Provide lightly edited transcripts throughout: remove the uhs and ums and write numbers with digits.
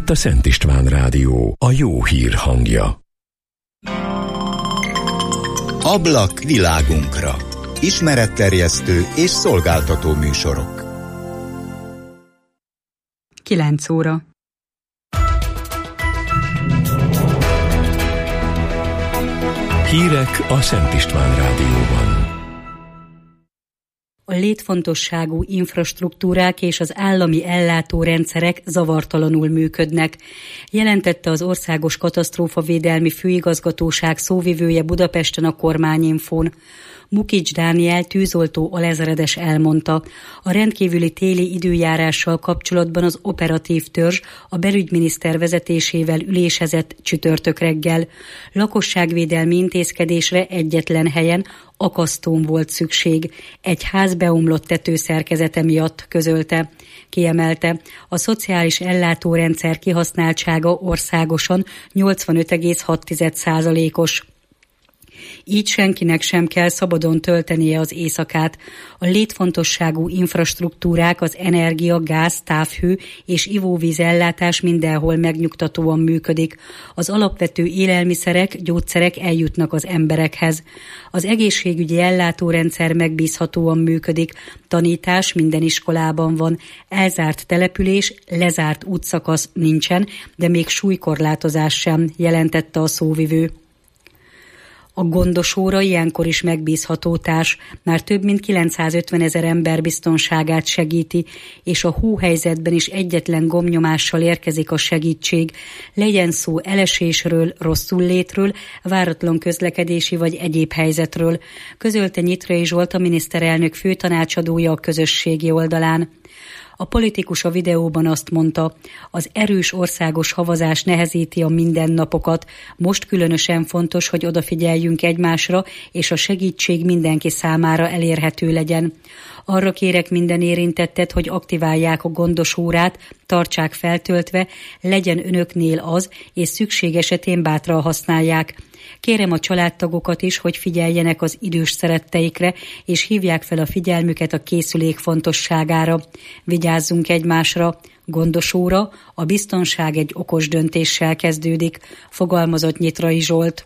Itt a Szent István Rádió, a jó hír hangja. Ablak világunkra. Ismeretterjesztő és szolgáltató műsorok. 9 óra. Hírek a Szent István Rádióban. A létfontosságú infrastruktúrák és az állami ellátórendszerek zavartalanul működnek, jelentette az Országos Katasztrófavédelmi Főigazgatóság szóvivője Budapesten a Kormányinfón. Mukics Dániel tűzoltó alezredes elmondta, a rendkívüli téli időjárással kapcsolatban az operatív törzs a belügyminiszter vezetésével ülésezett csütörtök reggel. Lakosságvédelmi intézkedésre egyetlen helyen, akasztón volt szükség, egy ház beomlott tetőszerkezete miatt, közölte. Kiemelte, a szociális ellátórendszer kihasználtsága országosan 85,6%-os. Így senkinek sem kell szabadon töltenie az éjszakát. A létfontosságú infrastruktúrák, az energia, gáz, távhő és ivóvíz ellátás mindenhol megnyugtatóan működik. Az alapvető élelmiszerek, gyógyszerek eljutnak az emberekhez. Az egészségügyi ellátórendszer megbízhatóan működik. Tanítás minden iskolában van. Elzárt település, lezárt útszakasz nincsen, de még súlykorlátozás sem, jelentette a szóvivő. A gondosóra ilyenkor is megbízható társ, már több mint 950 000 ember biztonságát segíti, és a hóhelyzetben is egyetlen gombnyomással érkezik a segítség, legyen szó elesésről, rosszullétről, váratlan közlekedési vagy egyéb helyzetről, közölte Nyitrai Zsolt, a miniszterelnök főtanácsadója a közösségi oldalán. A politikus a videóban azt mondta, az erős országos havazás nehezíti a mindennapokat, most különösen fontos, hogy odafigyeljünk egymásra, és a segítség mindenki számára elérhető legyen. Arra kérek minden érintettet, hogy aktiválják a gondosórát, tartsák feltöltve, legyen önöknél az, és szükség esetén bátran használják. Kérem a családtagokat is, hogy figyeljenek az idős szeretteikre, és hívják fel a figyelmüket a készülék fontosságára. Vigyázzunk egymásra, gondosóra, a biztonság egy okos döntéssel kezdődik, fogalmazott Nyitrai Zsolt.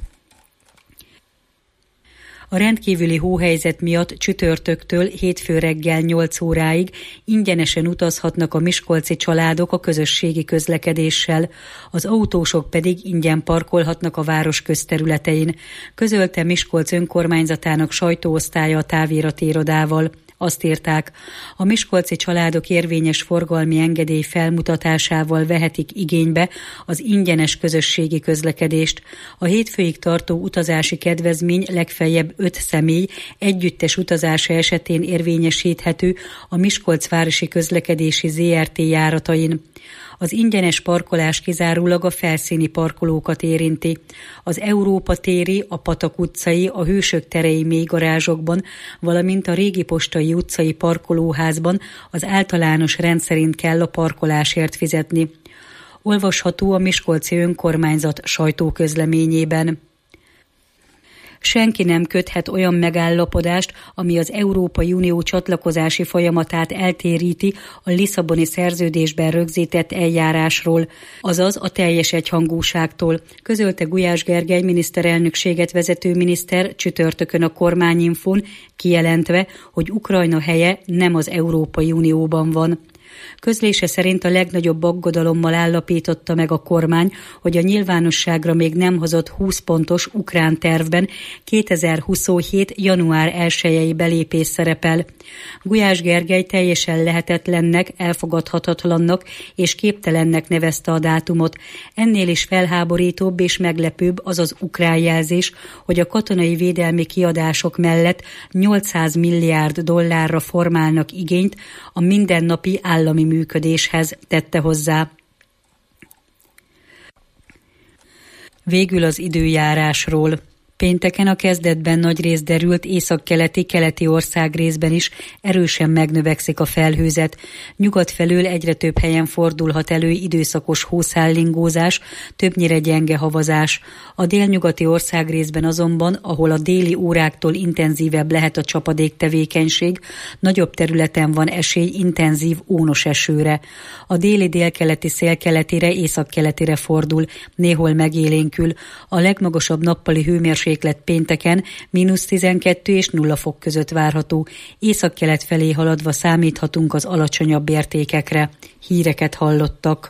A rendkívüli hóhelyzet miatt csütörtöktől hétfő reggel 8 óráig ingyenesen utazhatnak a miskolci családok a közösségi közlekedéssel, az autósok pedig ingyen parkolhatnak a város közterületein, közölte Miskolc önkormányzatának sajtóosztálya a távirati irodával. Azt írták, a miskolci családok érvényes forgalmi engedély felmutatásával vehetik igénybe az ingyenes közösségi közlekedést. A hétfőig tartó utazási kedvezmény legfeljebb 5 személy együttes utazása esetén érvényesíthető a Miskolcvárosi Közlekedési ZRT járatain. Az ingyenes parkolás kizárólag a felszíni parkolókat érinti. Az Európa téri, a Patak utcai, a Hősök terei mélygarázsokban, valamint a Régi Postai utcai parkolóházban az általános rend szerint kell a parkolásért fizetni. Olvasható a miskolci önkormányzat sajtóközleményében. Senki nem köthet olyan megállapodást, ami az Európai Unió csatlakozási folyamatát eltéríti a Lisszaboni szerződésben rögzített eljárásról, azaz a teljes egyhangúságtól, közölte Gulyás Gergely miniszterelnökséget vezető miniszter csütörtökön a Kormányinfón, kijelentve, hogy Ukrajna helye nem az Európai Unióban van. Közlése szerint a legnagyobb aggodalommal állapította meg a kormány, hogy a nyilvánosságra még nem hozott 20 pontos ukrán tervben 2027. január 1-i belépés szerepel. Gulyás Gergely teljesen lehetetlennek, elfogadhatatlannak és képtelennek nevezte a dátumot. Ennél is felháborítóbb és meglepőbb az az ukrán jelzés, hogy a katonai védelmi kiadások mellett 800 milliárd dollárra formálnak igényt a mindennapi állami működéshez, tette hozzá. Végül az időjárásról. Pénteken a kezdetben nagyrészt derült északkeleti országrészben is erősen megnövekszik a felhőzet. Nyugat felől egyre több helyen fordulhat elő időszakos hószállingózás, többnyire gyenge havazás. A délnyugati országrészben azonban, ahol a déli óráktól intenzívebb lehet a csapadéktevékenység, nagyobb területen van esély intenzív ónos esőre. A déli délkeleti szél keletire, északkeletire fordul, néhol megélénkül. A legmagasabb nappali hőmérséklet pénteken -12 és 0 fok között várható. Északkelet felé haladva számíthatunk az alacsonyabb értékekre. Híreket hallottak.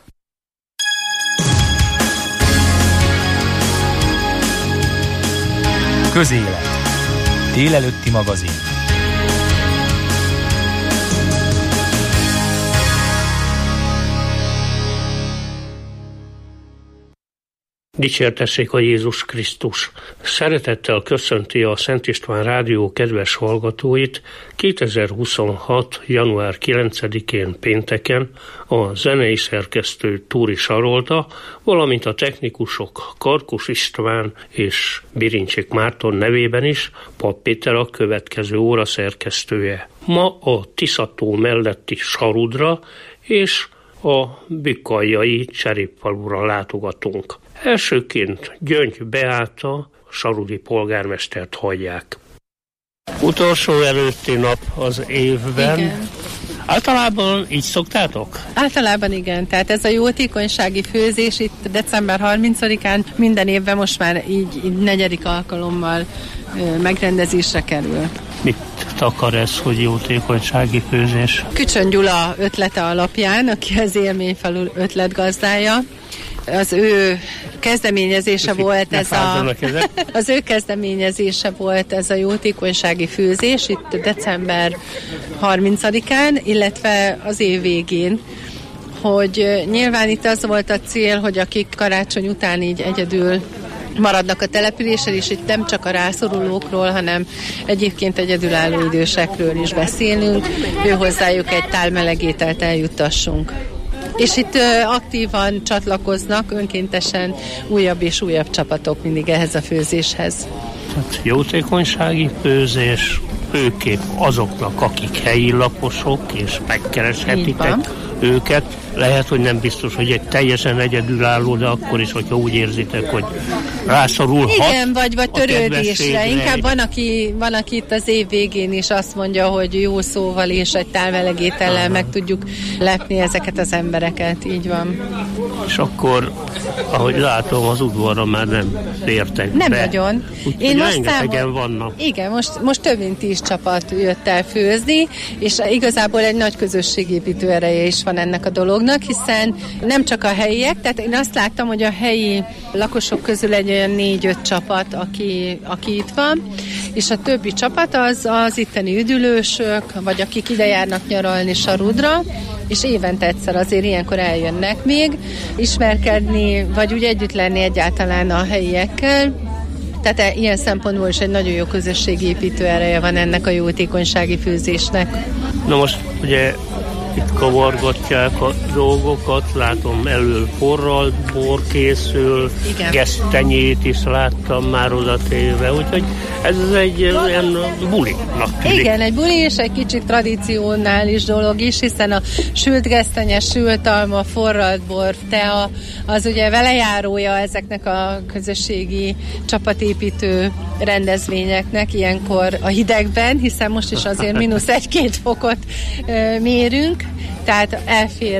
Közélet. Délelőtti magazin. Dicsértessék a Jézus Krisztus! Szeretettel köszönti a Szent István Rádió kedves hallgatóit 2026. január 9-én pénteken a zenei szerkesztő Túri Sarolta, valamint a technikusok Karkus István és Birincsik Márton nevében is Pap Péter a következő óra szerkesztője. Ma a Tisza-tó melletti Sarudra és a Bükkaljai Cserépfalura látogatunk. Elsőként Gyöngy Beáta, sarudi polgármestert hallják. Utolsó előtti nap az évben. Igen. Általában így szoktátok? Általában igen, tehát ez a jótékonysági főzés itt december 30-án minden évben most már így 4. alkalommal megrendezésre kerül. Mit akar ez, hogy jótékonysági főzés? Kücsön Gyula ötlete alapján, aki az Élményfalu ötletgazdája, az ő kezdeményezése volt ez a jótékonysági főzés itt december 30-án, illetve az év végén, hogy nyilván itt az volt a cél, hogy akik karácsony után így egyedül maradnak a településen, és itt nem csak a rászorulókról, hanem egyébként egyedülálló idősekről is beszélünk, ő hozzájuk egy tál meleg ételt eljuttassunk. És itt aktívan csatlakoznak önkéntesen újabb és újabb csapatok mindig ehhez a főzéshez. Tehát jótékonysági főzés főképp azoknak, akik helyi laposok, és megkereshetitek őket. Lehet, hogy nem biztos, hogy egy teljesen egyedülálló, de akkor is, hogyha úgy érzitek, hogy rászorulhat. Igen, vagy törődésre. Inkább van, aki itt az év végén is azt mondja, hogy jó szóval és egy tál meleg étellel meg tudjuk lepni ezeket az embereket. Így van. És akkor, ahogy látom, az udvarra már nem fértek nem be. Nagyon. Én rengetegen vannak. Igen, most több mint 10 csapat jött el főzni, és igazából egy nagy közösségépítő ereje is van ennek a dolognak, hiszen nem csak a helyiek, tehát én azt láttam, hogy a helyi lakosok közül egy olyan 4-5 csapat, aki itt van, és a többi csapat az itteni üdülősök, vagy akik ide járnak nyaralni Sarudra, és évente egyszer azért ilyenkor eljönnek még, ismerkedni, vagy úgy együtt lenni egyáltalán a helyiekkel. Tehát ilyen szempontból is egy nagyon jó közösségépítő ereje van ennek a jótékonysági főzésnek. Na most ugye itt kavargatják a dolgokat, látom elől porral, bor készül, gesztenyét is láttam már oda téve, úgyhogy ez egy ilyen bulinak tűnik. Igen, egy buli és egy kicsit tradicionális dolog is, hiszen a sült gesztenye, sült alma, forralt bor, tea, az ugye velejárója ezeknek a közösségi csapatépítő rendezvényeknek ilyenkor a hidegben, hiszen most is azért -1-2 fokot mérünk, tehát elfér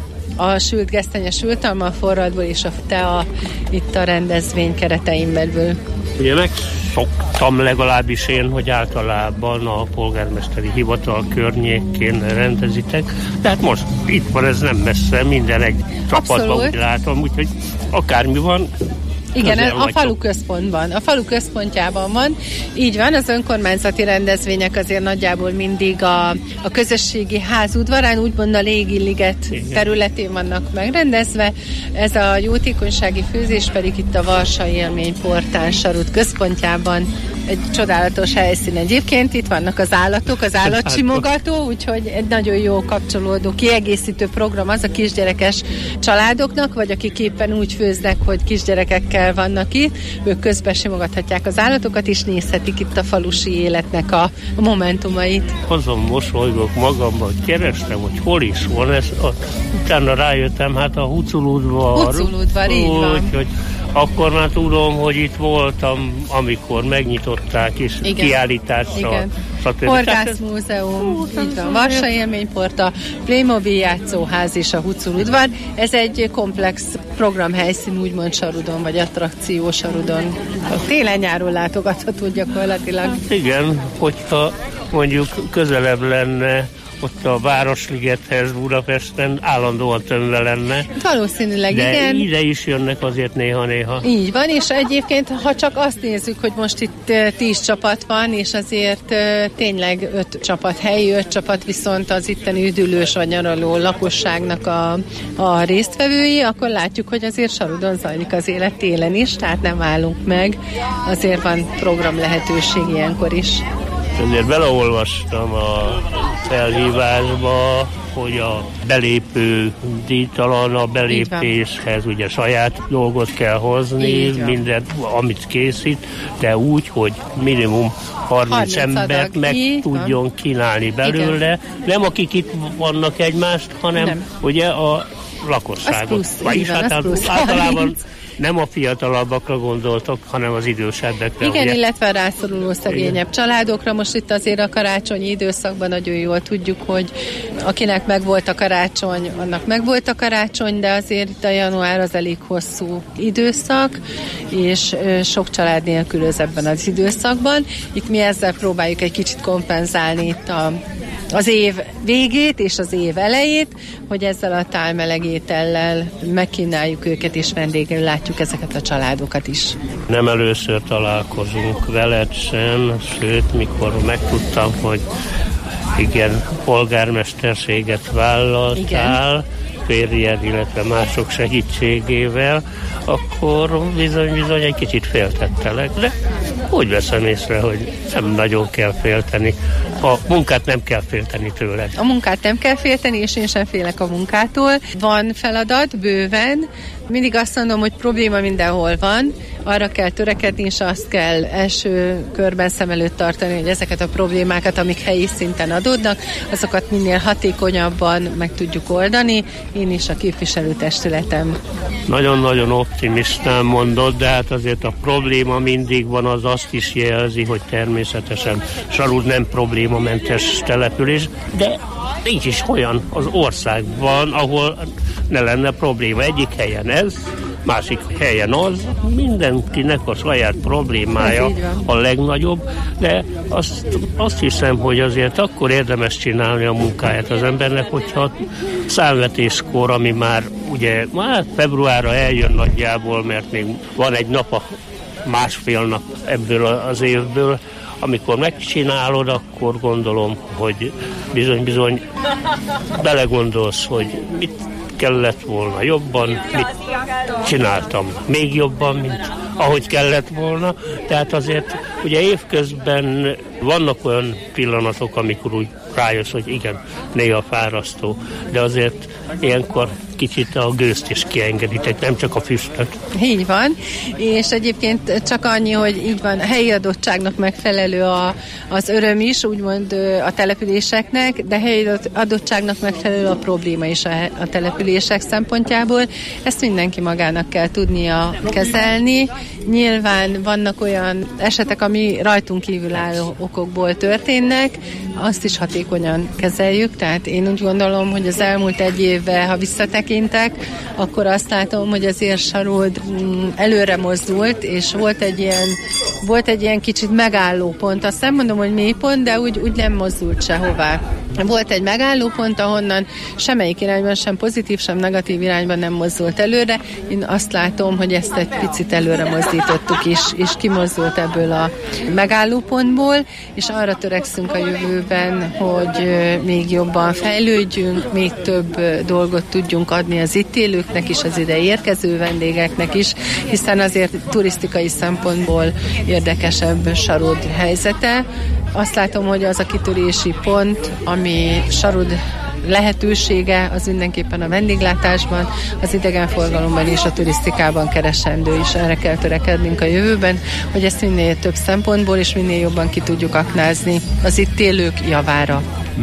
a sült gesztenye, sült alma, a forradból és a tea itt a rendezvény keretein belül. Ugye megszoktam legalábbis én, hogy általában a polgármesteri hivatal környékén rendezitek, de hát most itt van, ez nem messze, minden egy csapatban úgy látom, úgyhogy akármi van. Igen, a falu központban. A falu központjában van. Így van, az önkormányzati rendezvények azért nagyjából mindig a közösségi ház udvarán, úgymond a Légi Liget területén vannak megrendezve. Ez a jótékonysági főzés pedig itt a Varsa Élményportán Sarud központjában. Egy csodálatos helyszín egyébként. Itt vannak az állatok, az állatsimogató, úgyhogy egy nagyon jó kapcsolódó, kiegészítő program az a kisgyerekes családoknak, vagy akik éppen úgy főznek, hogy kisgyerekekkel emberrel vannak itt, ők közben simogathatják az állatokat, és nézhetik itt a falusi életnek a momentumait. Azon mosolygok magamban, hogy kerestem, hogy hol is van ez. Utána rájöttem, hát a Huculudvar. Huculudvar, így van. Úgyhogy akkor már tudom, hogy itt voltam, amikor megnyitották, és kiállítással. Horgászmúzeum, Varsa élményporta, Playmobil játszóház és a Huculudvar. Ez egy komplex programhelyszín, úgymond Sarudon, vagy attrakció Sarudon. Télen-nyáron látogatható gyakorlatilag. Igen, hogyha mondjuk közelebb lenne ott a Városligethez Budapesten, állandóan tömve lenne. Valószínűleg de igen. De ide is jönnek azért néha-néha. Így van, és egyébként, ha csak azt nézzük, hogy most itt 10 csapat van, és azért tényleg 5 csapat helyi, 5 csapat viszont az itteni üdülős vagy nyaraló lakosságnak a résztvevői, akkor látjuk, hogy azért Sarudon zajlik az élet télen is, tehát nem állunk meg. Azért van program lehetőség ilyenkor is. Ezért beleolvastam a felhívásba, hogy a belépő díjtalan, a belépéshez ugye saját dolgot kell hozni, mindent, amit készít, de úgy, hogy minimum 30 embert meg tudjon kínálni belőle. Nem akik itt vannak egymást, hanem ugye a lakosságot. Vagyis hát általában nem a fiatalabbakra gondoltok, hanem az idősebbekre. Igen, ugye? Illetve a rászoruló szegényebb családokra. Most itt azért a karácsonyi időszakban nagyon jól tudjuk, hogy akinek megvolt a karácsony, annak megvolt a karácsony, de azért itt a január az elég hosszú időszak, és sok család nélkülöz ebben az időszakban. Itt mi ezzel próbáljuk egy kicsit kompenzálni itt az év végét és az év elejét, hogy ezzel a tálmeleg étellel megkínáljuk őket, és vendégül látjuk ezeket a családokat is. Nem először találkozunk veled sem, sőt, mikor megtudtam, hogy igen, polgármesterséget vállaltál, férjed, illetve mások segítségével, akkor bizony egy kicsit féltettelek, de úgy veszem észre, hogy nem nagyon kell félteni. A munkát nem kell félteni tőled. A munkát nem kell félteni, és én sem félek a munkától. Van feladat, bőven. Mindig azt mondom, hogy probléma mindenhol van. Arra kell törekedni, és azt kell első körben szem előtt tartani, hogy ezeket a problémákat, amik helyi szinten adódnak, azokat minél hatékonyabban meg tudjuk oldani. Én is a képviselőtestületem. Nagyon-nagyon optimistán mondod, de hát azért a probléma mindig van, az azt is jelzi, hogy természetesen Sarud nem problémamentes település, de nincs is olyan az országban, ahol ne lenne probléma. Egyik helyen ez, másik helyen az, mindenkinek a saját problémája a legnagyobb, de azt hiszem, hogy azért akkor érdemes csinálni a munkáját az embernek, hogyha számvetéskor, ami már ugye februárra eljön nagyjából, mert még van egy nap, másfél nap ebből az évből, amikor megcsinálod, akkor gondolom, hogy bizony belegondolsz, hogy mit kellett volna jobban, mit csináltam még jobban, mint ahogy kellett volna. Tehát azért ugye évközben vannak olyan pillanatok, amikor úgy rájössz, hogy igen, néha fárasztó, de azért ilyenkor kicsit a gőzt is kiengeditek, nem csak a füstöt. Így van, és egyébként csak annyi, hogy így van, a helyi adottságnak megfelelő az öröm is, úgymond a településeknek, de helyi adottságnak megfelelő a probléma is a települések szempontjából. Ezt mindenki magának kell tudnia kezelni. Nyilván vannak olyan esetek, ami rajtunk kívülálló okokból történnek, azt is hatékonyan kezeljük, tehát én úgy gondolom, hogy az elmúlt egy évben, ha visszatekintek, akkor azt látom, hogy azért Sarud előre mozdult, és volt egy ilyen kicsit megálló pont. Azt nem mondom, hogy mélypont, de úgy nem mozdult sehová. Volt egy megálló pont, ahonnan semmelyik irányban, sem pozitív, sem negatív irányban nem mozdult előre. Én azt látom, hogy ezt egy picit előre mozdítottuk is, és kimozdult ebből a megálló pontból, és arra törekszünk a jövőben, hogy még jobban fejlődjünk, még több dolgot tudjunk adni az itt élőknek is, az ide érkező vendégeknek is, hiszen azért turisztikai szempontból érdekesebb Sarud helyzete. Azt látom, hogy az a kitörési pont, ami Sarud lehetősége az mindenképpen a vendéglátásban, az idegenforgalomban és a turisztikában keresendő is. Erre kell törekednünk a jövőben, hogy ezt minél több szempontból és minél jobban ki tudjuk aknázni az itt élők javára.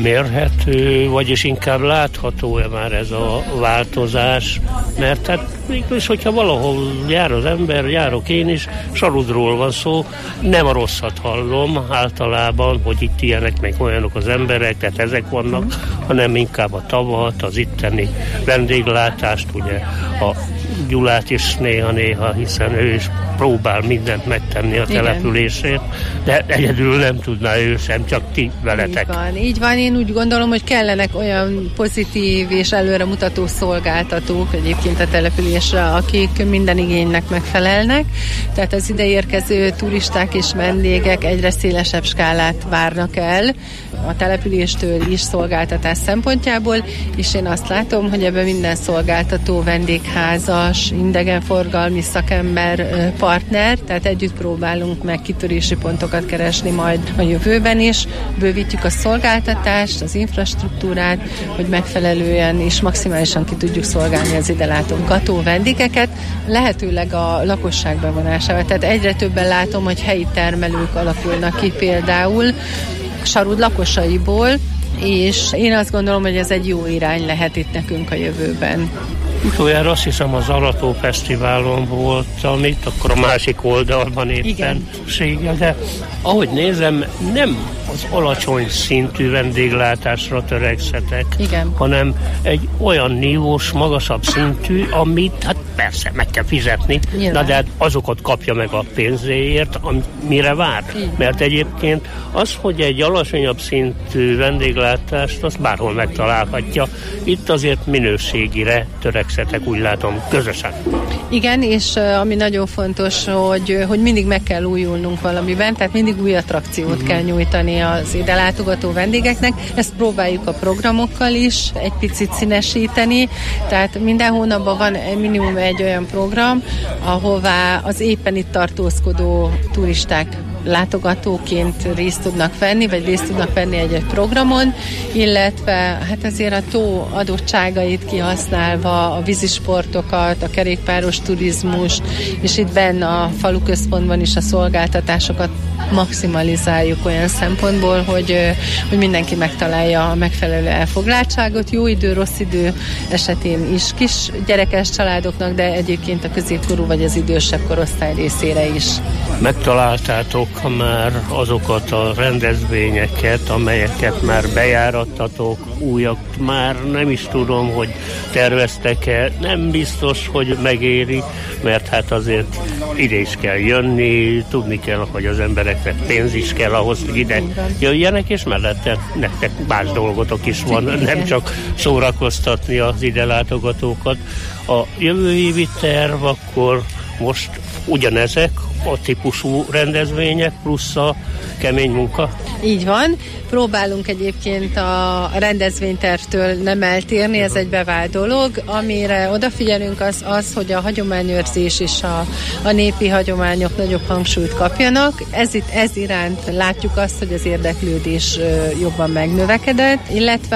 Mérhető, vagyis inkább látható-e már ez a változás? Mert hát mégis, hogyha valahol jár az ember, járok én is, Sarudról van szó, nem a rosszat hallom általában, hogy itt ilyenek, meg olyanok az emberek, tehát ezek vannak, hanem inkább a tavat, az itteni vendéglátást, ugye a Gyulát is néha-néha, hiszen ő is próbál mindent megtenni a településért, de egyedül nem tudná ő sem, csak ti veletek. Így van, én úgy gondolom, hogy kellenek olyan pozitív és előremutató szolgáltatók egyébként a településre, akik minden igénynek megfelelnek, tehát az ide érkező turisták és vendégek egyre szélesebb skálát várnak el a településtől is szolgáltatás szempontjából, és én azt látom, hogy ebben minden szolgáltató, vendégházas, idegenforgalmi szakember partner, tehát együtt próbálunk meg kitörési pontokat keresni majd a jövőben is. Bővítjük a szolgáltatást, az infrastruktúrát, hogy megfelelően és maximálisan ki tudjuk szolgálni az ide látogató vendégeket, lehetőleg a lakosság bevonásával. Tehát egyre többen látom, hogy helyi termelők alakulnak ki például Sarud lakosaiból, és én azt gondolom, hogy ez egy jó irány lehet itt nekünk a jövőben. Utoljára azt hiszem az Arató Fesztiválon voltam itt, akkor a másik oldalban éppen séggel, de ahogy nézem, nem az alacsony szintű vendéglátásra törekszetek, hanem egy olyan nívós, magasabb szintű, amit hát persze meg kell fizetni, na de hát azokat kapja meg a pénzéért, mire vár. Mert egyébként az, hogy egy alacsonyabb szintű vendéglátást, azt bárhol megtalálhatja. Itt azért minőségire törekszetek, úgy látom, közösen. Igen, és ami nagyon fontos, hogy mindig meg kell újulnunk valamiben, tehát mindig új attrakciót kell nyújtani az ide látogató vendégeknek. Ezt próbáljuk a programokkal is egy picit színesíteni, tehát minden hónapban van minimum egy olyan program, ahová az éppen itt tartózkodó turisták látogatóként részt tudnak venni, vagy részt tudnak venni egy programon, illetve hát azért a tó adottságait kihasználva a vízisportokat, a kerékpáros turizmust, és itt benne a falu központban is a szolgáltatásokat maximalizáljuk olyan szempontból, hogy mindenki megtalálja a megfelelő elfoglaltságot, jó idő, rossz idő esetén is kis gyerekes családoknak, de egyébként a középkorú vagy az idősebb korosztály részére is. Megtaláltátok már azokat a rendezvényeket, amelyeket már bejárattatok, újak már nem is tudom, hogy terveztek-e, nem biztos, hogy megéri, mert hát azért ide is kell jönni, tudni kell, hogy az embereknek pénz is kell ahhoz, hogy ide jöjjenek, és mellette nektek más dolgotok is van, nem csak szórakoztatni az ide látogatókat. A jövő évi terv akkor most ugyanezek a típusú rendezvények plusz a kemény munka? Így van. Próbálunk egyébként a rendezvénytervtől nem eltérni, ez egy bevált dolog. Amire odafigyelünk az, hogy a hagyományőrzés és a népi hagyományok nagyobb hangsúlyt kapjanak. Ez iránt látjuk azt, hogy az érdeklődés jobban megnövekedett, illetve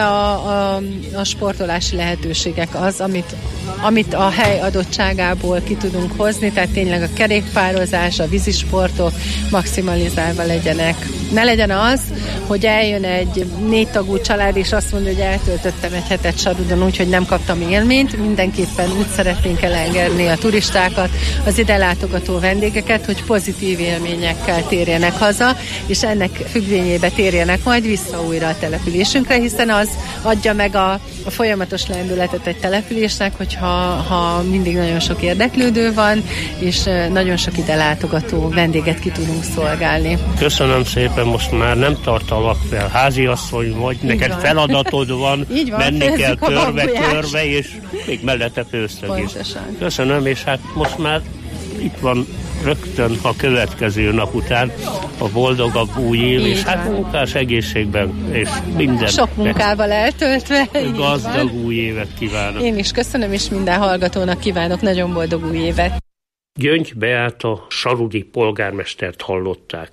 a sportolási lehetőségek az, amit a hely adottságából ki tudunk hozni, tehát tényleg a kerékpározás, a vízisportok maximalizálva legyenek. Ne legyen az, hogy eljön egy 4 tagú család, és azt mondja, hogy eltöltöttem egy hetet Sarudon úgy, hogy nem kaptam élményt. Mindenképpen úgy szeretnénk elengedni a turistákat, az ide látogató vendégeket, hogy pozitív élményekkel térjenek haza, és ennek függvényébe térjenek majd vissza újra a településünkre, hiszen az adja meg a folyamatos lendületet egy településnek, hogyha mindig nagyon sok érdeklődő van, és nagyon sok ide látogató vendéget ki tudunk szolgálni. Köszönöm szépen, most már nem tartalak fel háziasszony vagy, neked van. Feladatod van, menni kell körbe, és még mellette főztök is. Köszönöm, és hát most már itt van rögtön a következő nap után a boldogabb új év, és hát munkás egészségben, és minden. Sok munkával eltöltve. Gazdag új évet kívánok. Én is köszönöm, és minden hallgatónak kívánok nagyon boldog új évet. Gyöngy Beáta sarudi polgármestert hallották.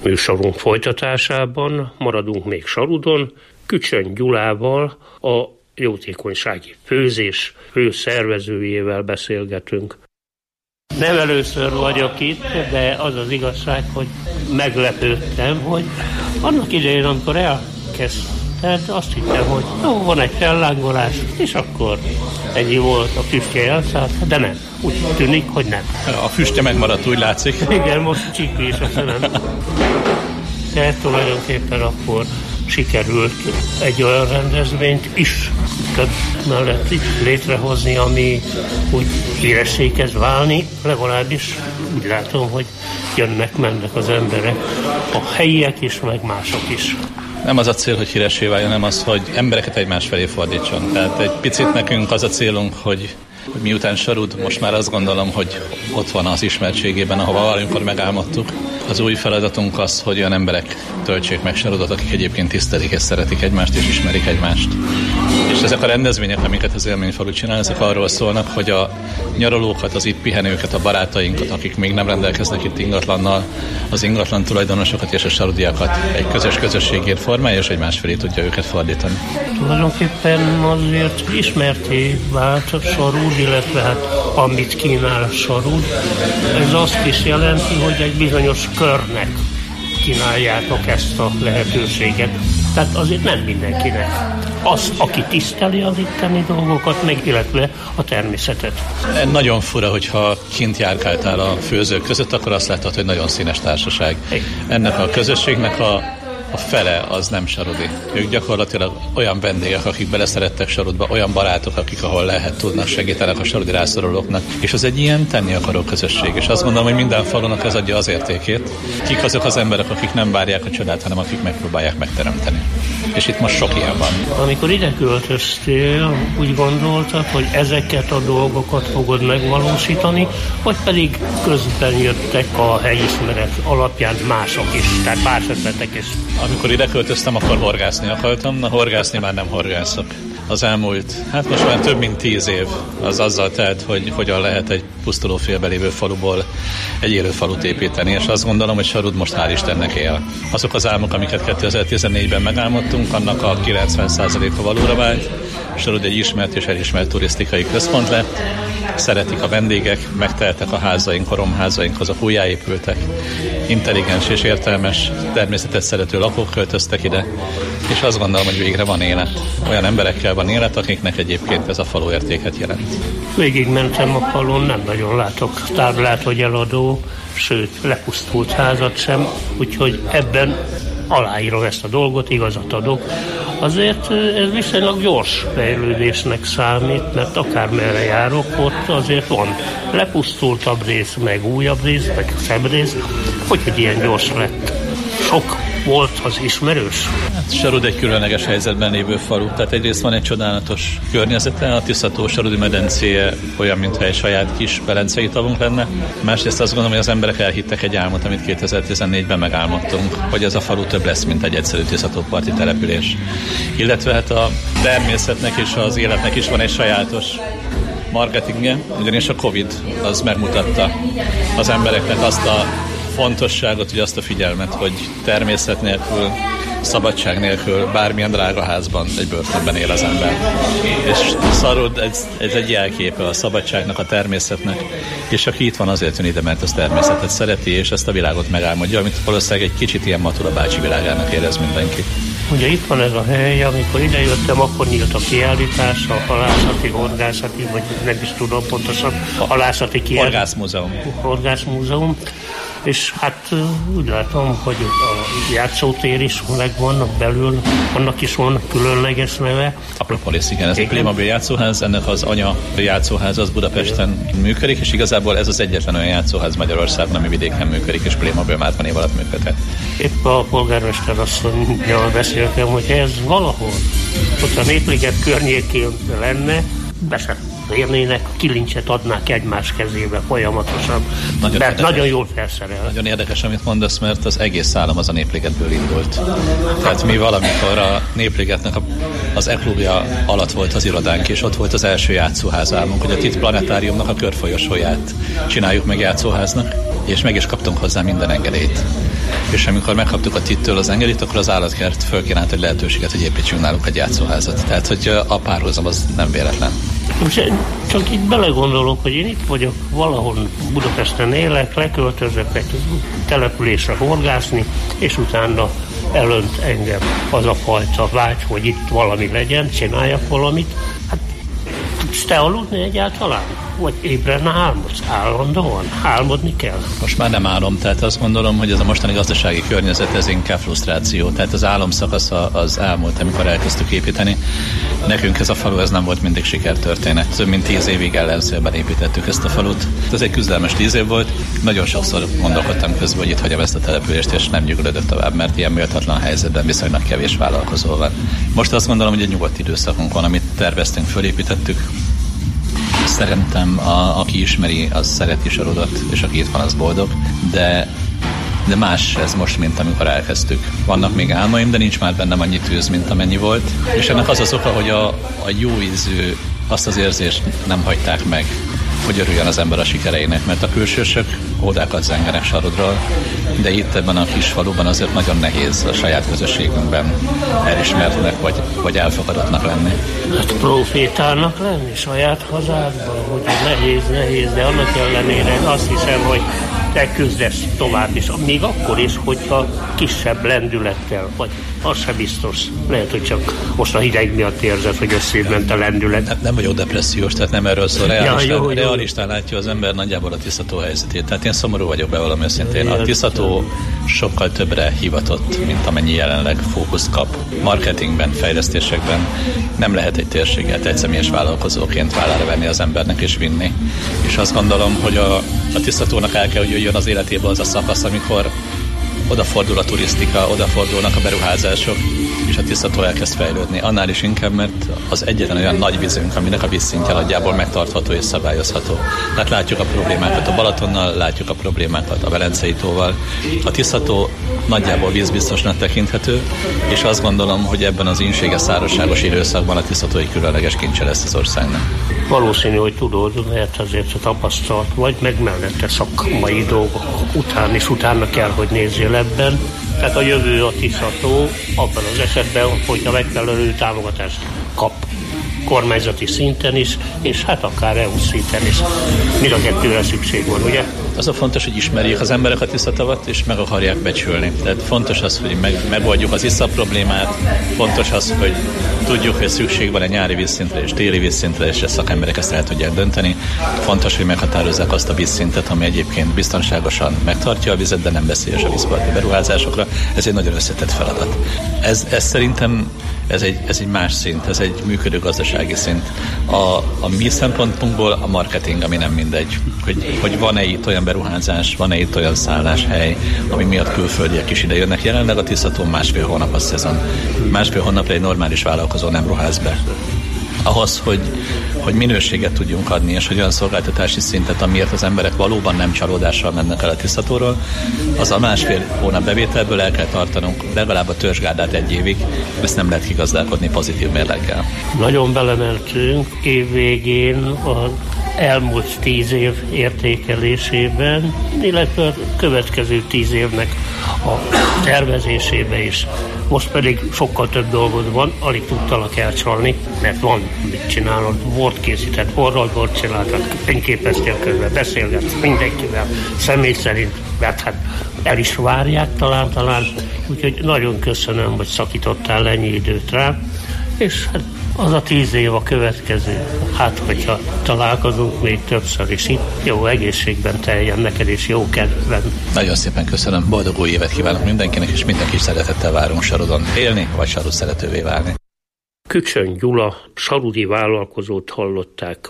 Műsorunk folytatásában maradunk még Sarudon, Kücsöny Gyulával, a jótékonysági főzés főszervezőjével beszélgetünk. Nem először vagyok itt, de az az igazság, hogy meglepődtem, hogy annak idején, amikor elkezdted, azt hittem, hogy van egy fellángolás, és akkor ennyi volt, a füstje elszállt, de nem. Úgy tűnik, hogy nem. A füstje megmaradt, úgy látszik. Igen, most csikli is a szemem. De tulajdonképpen akkor sikerült egy olyan rendezvényt is több mellett létrehozni, ami úgy híressé kezd válni, legalábbis úgy látom, hogy jönnek-mennek az emberek, a helyiek is, meg mások is. Nem az a cél, hogy híressé váljon, hanem az, hogy embereket egymás felé fordítson. Tehát egy picit nekünk az a célunk, hogy miután Sarud, most már azt gondolom, hogy ott van az ismertségében, ahova valamikor megálmodtuk. Az új feladatunk az, hogy olyan emberek töltsék meg Sarudot, akik egyébként tisztelik és szeretik egymást és ismerik egymást. És ezek a rendezvények, amiket az Élményfalu csinál, ezek arról szólnak, hogy a nyaralókat, az itt pihenőket, a barátainkat, akik még nem rendelkeznek itt ingatlannal, az ingatlan tulajdonosokat és a sarudiakat egy közös közösségért formálja, és egymás felé tudja őket fordítani. Tulajdonképpen azért ismerté vált a Sarud, illetve hát amit kínál a Sarud. Ez azt is jelenti, hogy egy bizonyos körnek kínáljátok ezt a lehetőséget. Tehát azért nem mindenkinek. Az, aki tiszteli az itteni dolgokat, meg illetve a természetet. Nagyon fura, hogyha kint járkáltál a főzők között, akkor azt látod, hogy nagyon színes társaság. Ennek a közösségnek a fele az nem sarudi. Ők gyakorlatilag olyan vendégek, akik beleszerettek Sarudba, olyan barátok, akik ahol lehet, tudnak, segítenek a sarudi rászorulóknak. És az egy ilyen tenni akaró közösség. És azt gondolom, hogy minden falunak ez adja az értékét. Kik azok az emberek, akik nem várják a csodát, hanem akik megpróbálják megteremteni. És itt most sok ilyen van. Amikor ide költöztél, úgy gondoltad, hogy ezeket a dolgokat fogod megvalósítani, vagy pedig közben jöttek a helyismeret alapján mások is, tehát más ötletek is? Amikor ide költöztem, akkor horgászni akartam, horgászni már nem horgászok. Az elmúlt, most már több mint 10 év az azzal telt, hogy hogyan lehet egy pusztuló félbe lévő faluból egy élő falut építeni, és azt gondolom, hogy Sarud most hál' Istennek él. Azok az álmok, amiket 2014-ben megálmodtunk, annak a 90%-a valóra vált. Sarud egy ismert és elismert turisztikai központ lett. Szeretik a vendégek, megteltek a házaink, horomházaink, azok újjáépültek. Intelligens és értelmes, természetet szerető lakók költöztek ide, és azt gondolom, hogy végre van élet. Olyan emberekkel van élet, akiknek egyébként ez a falu értéket jelent. Végigmentem a falun, nem nagyon látok táblát, hogy eladó, sőt, lepusztult házat sem, úgyhogy ebben aláírom ezt a dolgot, igazat adok. Azért ez viszonylag gyors fejlődésnek számít, mert akármerre járok, ott azért van lepusztultabb rész, meg újabb rész, meg szebb rész, hogy ilyen gyors lett. Sok volt az ismerős? Sarud egy különleges helyzetben lévő falu. Tehát egyrészt van egy csodálatos környezete, a Tisza-tó sarudi medencéje olyan, mintha egy saját kis velencei tavunk lenne. Másrészt azt gondolom, hogy az emberek elhittek egy álmot, amit 2014-ben megálmodtunk, hogy ez a falu több lesz, mint egy egyszerű Tisza-tó parti település. Illetve hát a természetnek és az életnek is van egy sajátos marketingje, ugyanis a Covid az megmutatta az embereknek azt a fontosságot, hogy azt a figyelmet, hogy természet nélkül, szabadság nélkül, bármilyen drága házban, egy börtönben él az ember. És Sarud ez egy jelképe a szabadságnak, a természetnek, és aki itt van, azért jön ide, mert az természetet szereti, és ezt a világot megálmodja, amit valószínűleg egy kicsit ilyen Matula bácsi világának érez mindenki. Ugye itt van ez a hely, amikor idejöttem, akkor nyílt a kiállítás, a halászati, horgászati, vagy nem is tudom pontosan, a halászati kiállítás. Horgászmúzeum. És hát úgy látom, hogy a játszótér is megvan belül, annak is van különleges neve. Akropolis, igen, ez a Playmobil játszóház, ennek az anya játszóház az Budapesten működik, és igazából ez az egyetlen olyan játszóház Magyarországon, ami vidéken működik, és Playmobil már 50 év alatt működhet. Épp a polgármester asszonnyal beszéltem, hogy ez valahol ott a Népliget környékén lenne, érnének, kilincset adnák egymás kezébe folyamatosan, nagyon jól felszerel. Nagyon érdekes, amit mondasz, mert az egész állam az a Népligetből indult. Tehát mi valamikor a Népligetnek az E-klubja alatt volt az irodánk, és ott volt az első játszóházálmunk, hogy a TIT planetáriumnak a körfolyosóját csináljuk meg játszóháznak, és meg is kaptunk hozzá minden engedélyt. és amikor megkaptuk a TIT-től az engedélyt, akkor az állatkert fölkínált egy lehetőséget, hogy építsünk náluk egy játszóházat. Tehát, hogy a párhuzam az nem véletlen. Csak itt belegondolok, hogy én itt vagyok, valahol Budapesten élek, leköltözök egy településre horgászni, és utána elönt engem az a fajta vágy, hogy itt valami legyen, csináljak valamit. Hát tudsz te aludni egyáltalán? Vagy ébren álmodsz? Állandóan? Álmodni kell? Most már nem álom, tehát azt gondolom, hogy ez a mostani gazdasági környezet, ez inkább frusztráció. Tehát az álomszakasza az elmúlt, amikor elkezdtük építeni. Nekünk ez a falu, ez nem volt mindig sikertörténet. Több mint 10 évig ellenszélben építettük ezt a falut. Ez egy küzdelmes 10 év volt. Nagyon sokszor gondolkodtam közben, hogy itt hagyom ezt a települést, és nem nyugodok tovább, mert ilyen méltatlan helyzetben viszonylag kevés vállalkozó van. Most azt gondolom, hogy egy nyugodt időszakunk van, amit terveztünk, fölépítettük. Szerintem aki ismeri, az szereti Sarodat, és aki itt van, az boldog, de más ez most, mint amikor elkezdtük. Vannak még álmaim, de nincs már bennem annyi tűz, mint amennyi volt. És ennek az az oka, hogy a jó ízű, azt az érzést nem hagyták meg, hogy örüljön az ember a sikereinek, mert a külsősök ódákat zengenek Sarodról, de itt ebben a kis faluban azért nagyon nehéz a saját közösségünkben elismertnek, vagy elfogadottnak lenni. Hát profétának lenni saját hazádban, hogy nehéz, de annak ellenére azt hiszem, hogy te küzdesz tovább is, még akkor is, hogyha kisebb lendülettel, vagy az sem biztos. Lehet, hogy csak most a hideg miatt érzed, hogy összédment a lendület. Nem vagyok depressziós, tehát nem erről szól. Realistán látja az ember nagyjából a Tiszató helyzetét. Tehát én szomorú vagyok bevallom őszintén. A Tiszató sokkal többre hivatott, mint amennyi jelenleg fókuszt kap. Marketingben, fejlesztésekben nem lehet egy térséget egy személyes vállalkozóként vállára venni az embernek és vinni. És azt gondolom, hogy a Tiszatónak el kell, hogy jöjjön az életébe az a szakasz, amikor odafordul a turisztika, odafordulnak a beruházások, és a Tiszató elkezd fejlődni. Annál is inkább, mert az egyetlen olyan nagy vízünk, aminek a vízszintje nagyjából megtartható és szabályozható. Tehát látjuk a problémákat a Balatonnal, látjuk a problémákat a Velencei tóval. A Tiszató nagyjából vízbiztosnak tekinthető, és azt gondolom, hogy ebben az ínséges, szárazságos időszakban a Tiszató egy különleges kincse lesz az országnak. Valószínű, hogy tudod, mert azért a tapasztalt vagy, meg mellette szakmai dolgok után is utána kell, hogy nézzél ebben. Tehát a jövő a Tiszató abban az esetben, hogyha megfelelő támogatást kap kormányzati szinten is, és hát akár EU szinten is. Mind a kettőre szükség van, ugye? Az a fontos, hogy ismerjék az emberek a Tiszatavat, és meg akarják becsülni. Tehát fontos az, hogy megoldjuk az iszap problémát, fontos az, hogy tudjuk, hogy szükség van egy nyári vízszintre és téli vízszintre, és a szakemberek ezt el tudják dönteni. Fontos, hogy meghatározzák azt a vízszintet, ami egyébként biztonságosan megtartja a vizet, de nem veszélyes a vízparti beruházásokra. Ez egy nagyon összetett feladat. Ez szerintem ez egy más szint, ez egy működő gazdasági szint. A mi szempontunkból a marketing, ami nem mindegy. Hogy van-e itt olyan beruházás, van-e itt olyan szálláshely, ami miatt külföldiek is ide jönnek. Jelenleg a Tiszatón 1,5 hónap a szezon. 1,5 hónapra egy normális vállalkozó nem ruház be. Ahhoz, hogy minőséget tudjunk adni, és hogy olyan szolgáltatási szintet, amiért az emberek valóban nem csalódással mennek el a Tiszatóról, az a 1,5 hónap bevételből el kell tartanunk legalább a törzsgárdát 1 évig, ezt nem lehet kigazdálkodni pozitív mérleggel. Nagyon belemeltünk évvégén az elmúlt 10 év értékelésében, illetve a következő 10 évnek a tervezésébe is. Most pedig sokkal több dolgod van, alig tudtalak elcsalni, mert van mit csinálod, bort készített, bort csináltak, fényképeztél közben, beszélgetsz mindenkivel, személy szerint, mert hát el is várják talán, úgyhogy nagyon köszönöm, hogy szakítottál ennyi időt rá, és hát az a 10 év a következő. Hát, hogyha találkozunk még többször is itt, jó egészségben teljen neked, és jó kedvben. Nagyon szépen köszönöm, boldog új évet kívánok mindenkinek, és mindenki szeretettel várunk Sarodon élni, vagy Sarod szeretővé válni. Kücsöny Gyula, sarudi vállalkozót hallották.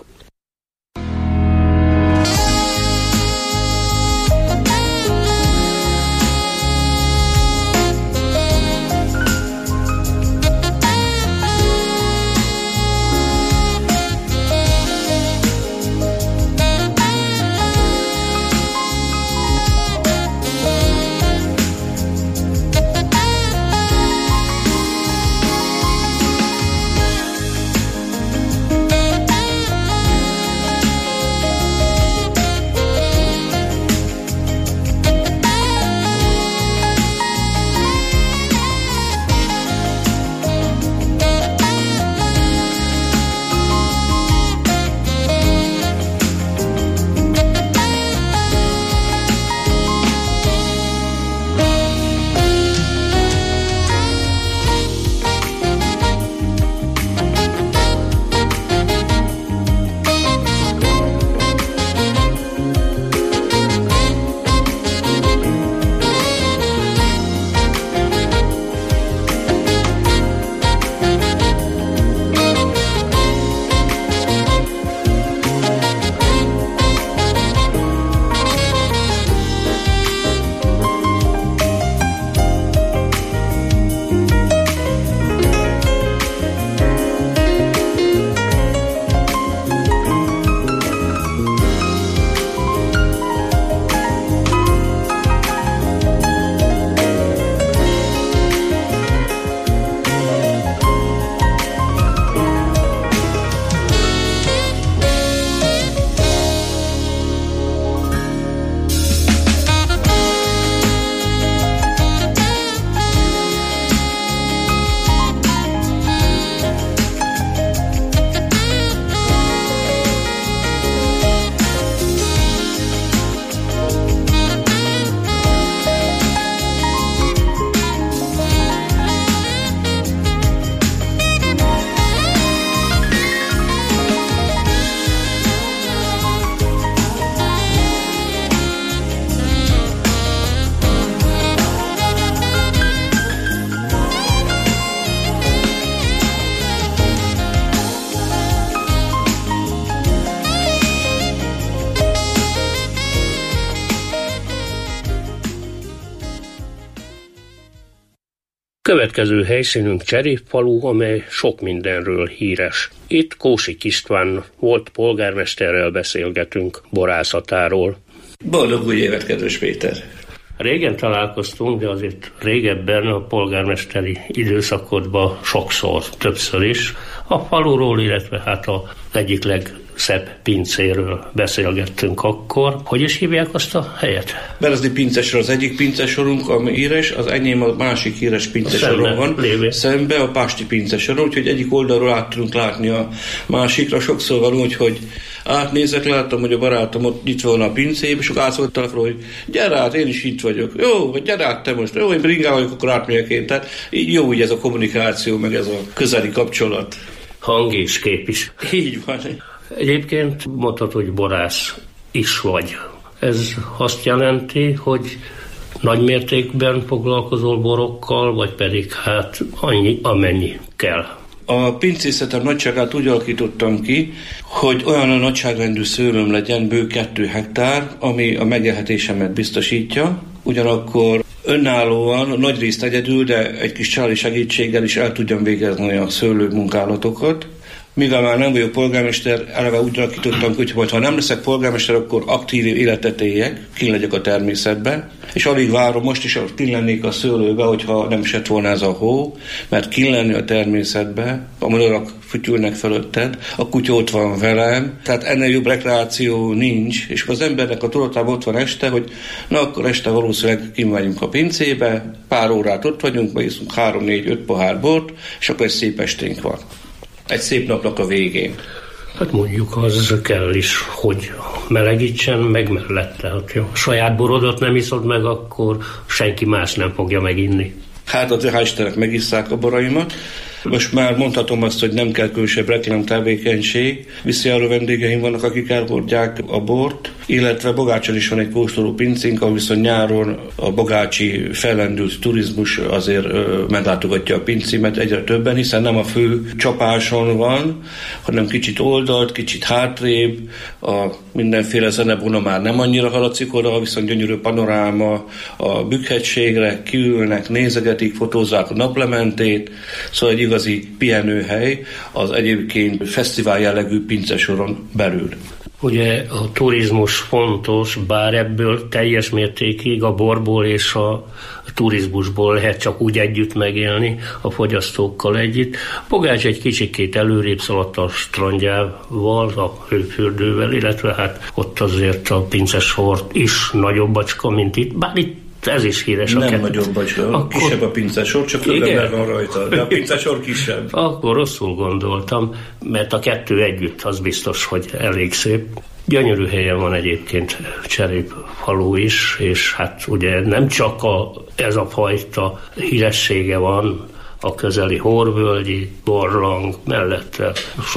Következő helyszínünk Cserépfalu, amely sok mindenről híres. Itt Kósik István volt polgármesterrel beszélgetünk borászatáról. Boldog új évet, kedves Péter! Régen találkoztunk, de azért régebben a polgármesteri időszakodban sokszor, többször is a faluról, illetve hát az egyik legszebb pincéről beszélgettünk akkor. Hogy is hívják azt a helyet? Berezdi pincesor az egyik pincesorunk, ami híres, az enyém a másik híres pincesoron van. Szembe a Pásti pincesoron, úgyhogy egyik oldalról át tudunk látni a másikra. Sokszor van úgy, hogy átnézek, láttam, hogy a barátom ott nyitva van a pincébe, és akkor átszóltam fel, hogy gyere át, én is itt vagyok. Jó, vagy gyere át te most. Jó, én bringál vagyok, akkor átmegyek én. Tehát így jó úgy ez a kommunikáció, meg ez a közeli kapcsolat. Hang és kép is. Így van. Egyébként mondhatod, hogy borász is vagy. Ez azt jelenti, hogy nagy mértékben foglalkozol borokkal, vagy pedig hát annyi, amennyi kell. A pincészetem nagyságát úgy alakítottam ki, hogy olyan a nagyságrendű szőlőm legyen, bő 2 hektár, ami a megélhetésemet biztosítja. Ugyanakkor önállóan, nagyrészt egyedül, de egy kis családi segítséggel is el tudjam végezni a szőlő munkálatokat. Mivel már nem vagyok polgármester, eleve úgy alakítottam, hogy ha nem leszek polgármester, akkor aktív életet éljek, kint legyek a természetben, és alig várom, most is kint lennék a szőlőbe, hogyha nem esett volna ez a hó, mert kint lenni a természetben, a madarak fütyülnek fölötted, a kutya ott van velem, tehát ennél jobb rekreáció nincs, és az embernek a tudatában ott van este, hogy na akkor este valószínűleg kimegyünk a pincébe, pár órát ott vagyunk, vagy iszunk 3-4-5 pohár bort, és akkor egy szép esténk van. Egy szép napnak a végén. Hát mondjuk az kell is, hogy melegítsen, meg mellette. Ha saját borodat nem iszod meg, akkor senki más nem fogja meginni. Hát a hál' Istennek megisszák a boraimat. Most már mondhatom azt, hogy nem kell külsőbb reklám tevékenység. Visszajáró vendégeim vannak, akik elhordják a bort, illetve Bogácson is van egy kóstoló pincénk, ahol viszont nyáron a bogácsi fellendült turizmus azért meglátogatja a pincémet egyre többen, hiszen nem a fő csapáson van, hanem kicsit oldalt, kicsit hátrébb, a mindenféle zenebuna már nem annyira haladszik oda, viszont gyönyörű panoráma a Bükk-hegységre, kiülnek, nézegetik, fotózzák a naplementét, szóval egy igazi pihenőhely az egyébként fesztivál jellegű pincesoron belül. Ugye a turizmus fontos, bár ebből teljes mértékig a borból és a turizmusból lehet csak úgy együtt megélni, a fogyasztókkal együtt. Bogács egy kicsikét előrébb szaladt a strandjával, a hőfürdővel, illetve hát ott azért a pincesor is nagyobb bacska, mint itt, bár itt ez is híres. Nem nagyobb bacska, akkor kisebb a pincesor, csak több ember van rajta, de a pincesor kisebb. Akkor rosszul gondoltam, mert a kettő együtt az biztos, hogy elég szép. Gyönyörű helyen van egyébként Cserépfalu is, és hát ugye nem csak ez a fajta híressége van, a közeli Horvölgyi barlang mellette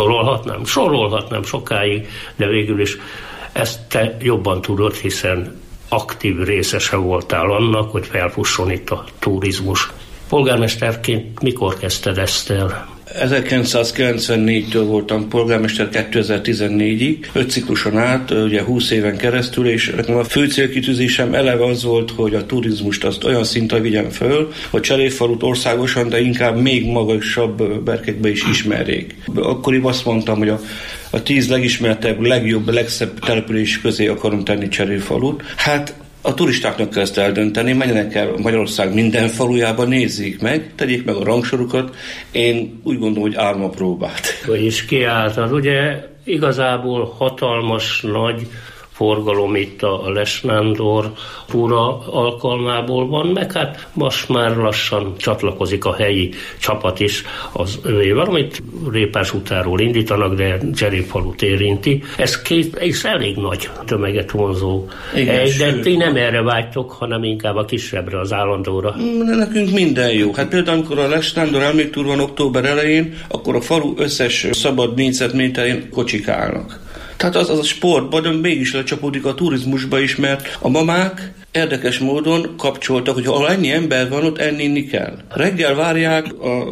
sorolhatnám sokáig, de végül is ezt te jobban tudod, hiszen aktív részese voltál annak, hogy felfusson itt a turizmus. Polgármesterként mikor kezdted ezt el? 1994-től voltam polgármester 2014-ig, 5 cikluson át, ugye 20 éven keresztül, és nekem a fő célkitűzésem eleve az volt, hogy a turizmust azt olyan szinten vigyem föl, hogy Cserépfalut országosan, de inkább még magasabb berkekbe is ismerjék. Akkoriban azt mondtam, hogy a 10 legismertebb, legjobb, legszebb település közé akarom tenni Cserépfalut. Hát a turistáknak kell ezt eldönteni, menjenek el Magyarország minden falujába, nézzék meg, tegyék meg a rangsorukat. Én úgy gondolom, hogy álma próbát. És kiálltad, ugye igazából hatalmas, nagy forgalom itt a Lesnándor túra alkalmából van, meg hát most már lassan csatlakozik a helyi csapat is az övével, amit Répás utáról indítanak, de Cserépfalut érinti. Ez elég nagy tömeget vonzó. De ti nem erre vágytok, hanem inkább a kisebbre, az állandóra. De nekünk minden jó. Hát például, amikor a Lesnándor emléktúr van október elején, akkor a falu összes szabad négyzetméterén kocsik állnak. Tehát az a sportban, de mégis lecsapódik a turizmusba is, mert a mamák érdekes módon kapcsoltak, hogy ha ennyi ember van, ott enni kell. Reggel várják a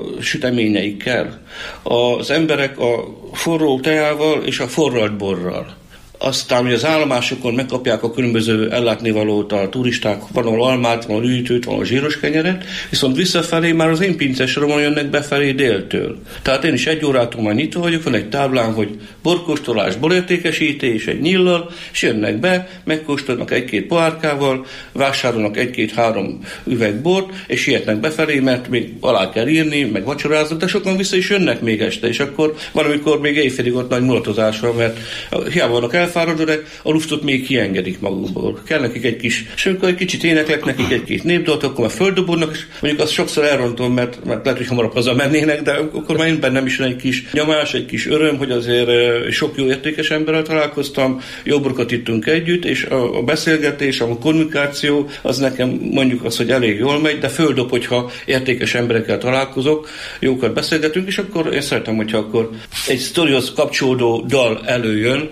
süteményeikkel. Az emberek a forró teával és a forralt borral. aztán hogy az állomásokon megkapják a különböző ellátnivalót, a turisták, van ahol almát, van üdítőt, van zsíros kenyeret, viszont visszafelé már az én pincesoromon jönnek befelé déltől. Tehát én is 1 órától már nyitva vagyok, van egy táblán, hogy borkóstolás, borértékesítés, egy nyillal, és jönnek be, megkóstolnak 1-2 pohárkával, vásárolnak 1-2-3 üveg bort, és sietnek befelé, mert még alá kell írni, meg vacsoráznak, de sokan vissza is jönnek még este, és akkor valamikor még éjfélig ott nagy mulatozás van, mert hiába vannak elfáradva, de a luftot még kiengedik magukból. Kell nekik egy kis, és amikor egy kicsit éneklek nekik 1-2 népdalt, akkor már földobodnak, és mondjuk azt sokszor elrontom, mert lehet, hogy hamarabb hazamennének, de akkor már én bennem is van egy kis nyomás, egy kis öröm, hogy azért sok jó értékes emberrel találkoztam, jó borokat ittunk együtt, és a beszélgetés, a kommunikáció, az nekem mondjuk az, hogy elég jól megy, de földob, hogyha értékes emberekkel találkozok, jókat beszélgetünk, és akkor én szeretem, hogyha akkor egy sztorihoz kapcsolódó dal előjön,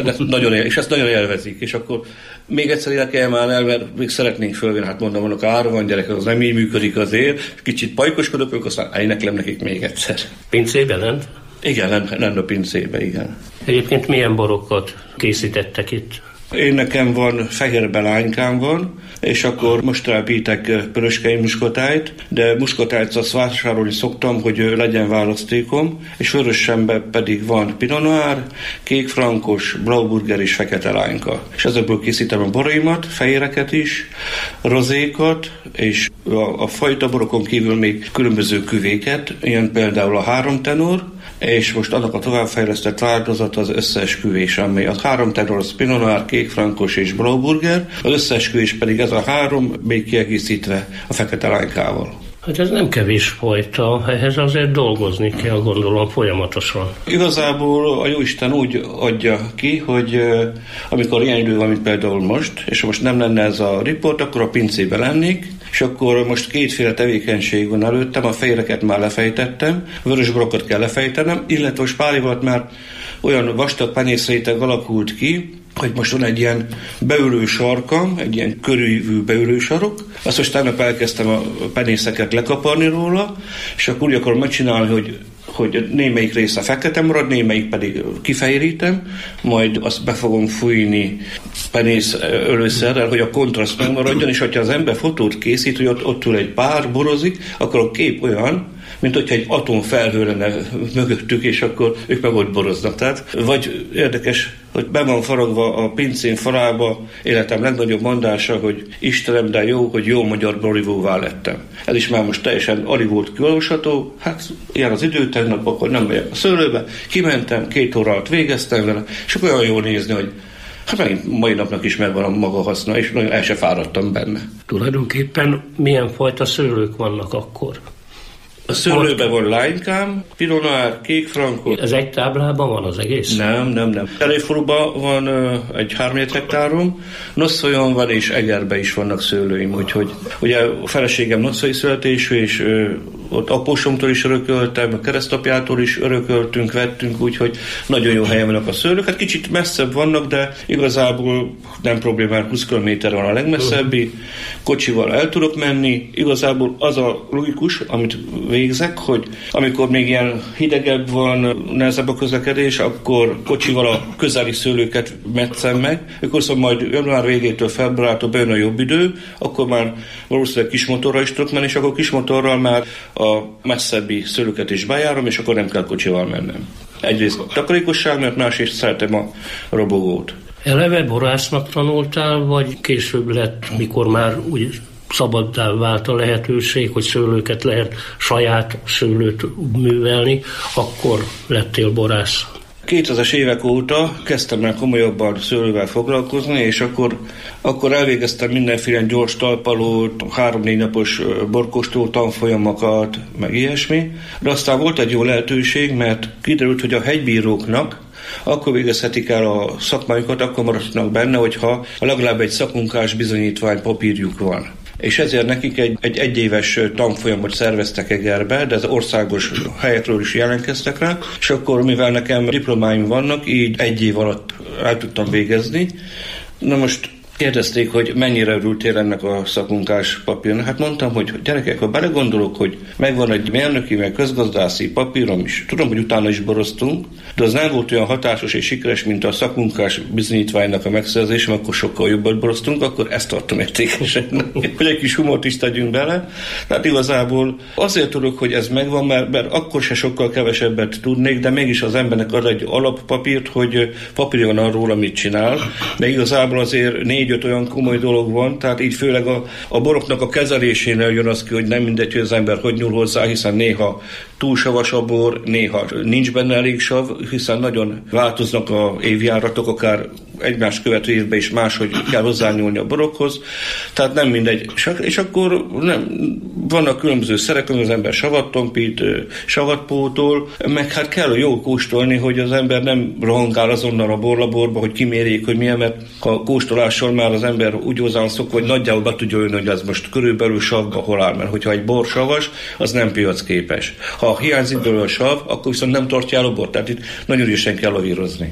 és ezt nagyon élvezik, és akkor még egyszer énekeljem már el, mert még szeretnénk fölvenni, hát mondom, vannak ára van gyerekek, az nem így működik azért, kicsit pajkoskodok, ők aztán éneklem nekik még egyszer. Pincében lent? Igen, lent a pincébe, igen. Egyébként milyen borokat készítettek itt? Én nekem van fehérbe lánykám van, és akkor most telepítek pöröskei muskotájt, de muskotájt azt vásárolni szoktam, hogy legyen választékom, és vörösembe pedig van Pinot Noir, kék frankos, Blauburger és fekete lányka. És ezekből készítem a boraimat, fehéreket is, rozékat, és a fajta borokon kívül még különböző küvéket, ilyen például a 3 tenor, és most annak a továbbfejlesztett változat az összeesküvés, ami a 3 tenor, az Pinot Noir, kék frankos és Blauburger, az összeesküvés pedig ez a 3, még kiegészítve a fekete lánykával. Hát ez nem kevés fajta, ehhez azért dolgozni kell, gondolom, folyamatosan. Igazából a Jóisten úgy adja ki, hogy amikor ilyen idő van, mint például most, és most nem lenne ez a riport, akkor a pincébe lennék, és akkor most 2 tevékenység van előttem, a fehéreket már lefejtettem, vörösborokat kell lefejtenem, illetve most pár év alatt már olyan vastag penészréteg alakult ki, hogy most van egy ilyen beülő sarkam, egy ilyen körülvű beülő sarok, azt most tegnap elkezdtem a penészeket lekaparni róla, és akkor úgy akarom megcsinálni, hogy némelyik része fekete marad, némelyik pedig kifehérítem, majd azt be fogom fújni penész ölőszerrel, hogy a kontraszt megmaradjon, és hogyha az ember fotót készít, hogy ott ül egy pár, borozik, akkor a kép olyan, mint hogyha egy atomfelhő lenne mögöttük, és akkor ők meg ott boroznak. Tehát, vagy érdekes, hogy be van faragva a pincén falába életem legnagyobb mondása, hogy Istenem, de jó, hogy jó magyar borivóvá lettem. Ez is már most teljesen alig volt kiolvasható, hát ilyen az idő, tegnap akkor nem megyek a szőlőbe, kimentem, 2 óra alatt végeztem vele, és akkor olyan jól nézni, hogy hát megint mai napnak is megvan a maga haszna, és nagyon el se fáradtam benne. Tulajdonképpen milyen fajta szőlők vannak akkor? A szőlőben van lánykám, Pinot Noir, kék frankos. Ez egy táblában van az egész? Nem. Eléfaluban van egy 3 hektárom, Nosszajon van, és Egerben is vannak szőlőim, úgyhogy ugye a feleségem nosszai születésű, és ott apósomtól is örököltem, a keresztapjától is örököltünk, vettünk, úgyhogy nagyon jó helyen vannak a szőlők. Hát kicsit messzebb vannak, de igazából nem problémán, 20 km van a legmesszebbi, kocsival el tudok menni. Igazából az a logikus, amit végzek, hogy amikor még ilyen hidegebb van, nehezebb a közlekedés, akkor kocsival a közeli szőlőket metszem meg, akkor szóval majd január végétől februártól bejön a jobb idő, akkor már valószínűleg kismotorra is tudok menni, és akkor kismotorral már a messzebbi szőlőket is bejárom, és akkor nem kell kocsival mennem. Egyrészt takarékosság, mert másrészt szeretem a robogót. Eleve borásznak tanultál, vagy később lett, mikor már úgy szabaddá vált a lehetőség, hogy szőlőket lehet, saját szőlőt művelni, akkor lettél borász? 2000-es évek óta kezdtem el komolyabban szőlővel foglalkozni, és akkor elvégeztem mindenféle gyors talpalót, 3-4 napos borkóstoló tanfolyamokat, meg ilyesmi. De aztán volt egy jó lehetőség, mert kiderült, hogy a hegybíróknak akkor végezhetik el a szakmájukat, akkor maradnak benne, hogyha legalább egy szakmunkás bizonyítvány papírjuk van. És ezért nekik egy egyéves tanfolyamot szerveztek Egerbe, de az országos helyekről is jelentkeztek rá, és akkor, mivel nekem diplomáim vannak, így 1 év alatt el tudtam végezni. Na most Kérdezték, hogy mennyire örültél ennek a szakmunkás papírnak. Hát mondtam, hogy gyerekek, ha belegondolok, hogy megvan egy mérnöki, meg közgazdászi papírom is, tudom, hogy utána is boroztunk, de az nem volt olyan hatásos és sikeres, mint a szakmunkás bizonyítványnak a megszerzésem, akkor sokkal jobban boroztunk, akkor ezt tartom értékesen, hogy egy kis humort is tegyünk bele. Tehát igazából azért tudok, hogy ez megvan, mert akkor se sokkal kevesebbet tudnék, de mégis az embernek ad egy alappapírt, hogy papírja van arról, amit csinál, de igazából azért 4-5 olyan komoly dolog van, tehát így főleg a boroknak a kezelésénél jön az ki, hogy nem mindegy, hogy az ember hogy nyúl hozzá, hiszen néha túl savas a bor, néha nincs benne elég sav, hiszen nagyon változnak a évjáratok, akár egymás követő évben is máshogy kell hozzányúlni a borokhoz, tehát nem mindegy. És akkor vannak különböző szerek, az ember savat tompít, savat pótol, meg hát kell jó kóstolni, hogy az ember nem rohangál azonnal a borlaborba, hogy kimérjék, hogy milyen, mert a kóstolással már az ember úgy hozzá szokva, hogy nagyjából be tudja jönni, hogy ez most körülbelül savba hol áll, mert hogyha egy bor savas, az nem piacképes. Ha hiányzik belőle a sav, akkor viszont nem tartja el a bor, tehát itt nagyon ügyesen kell lavírozni.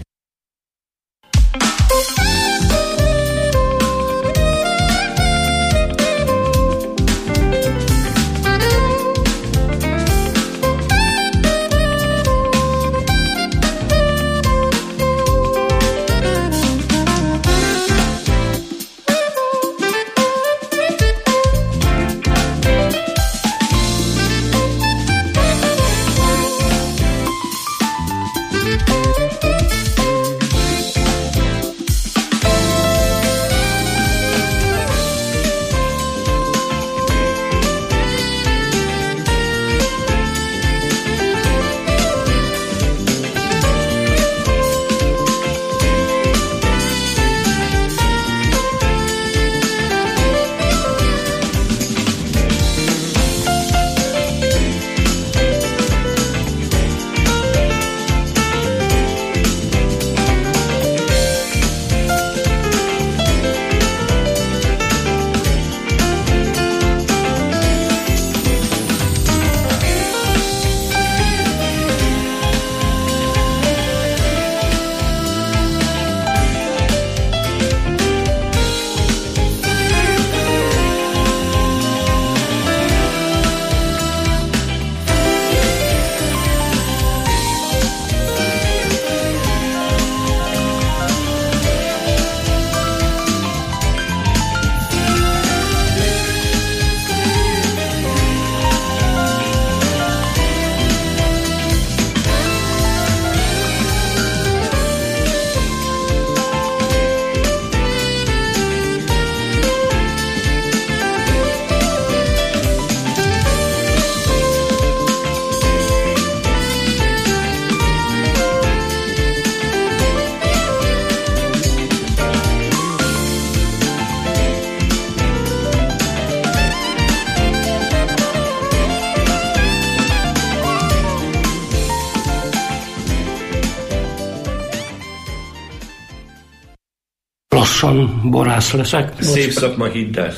lassan borász leszek. Szép szakma, hidd el.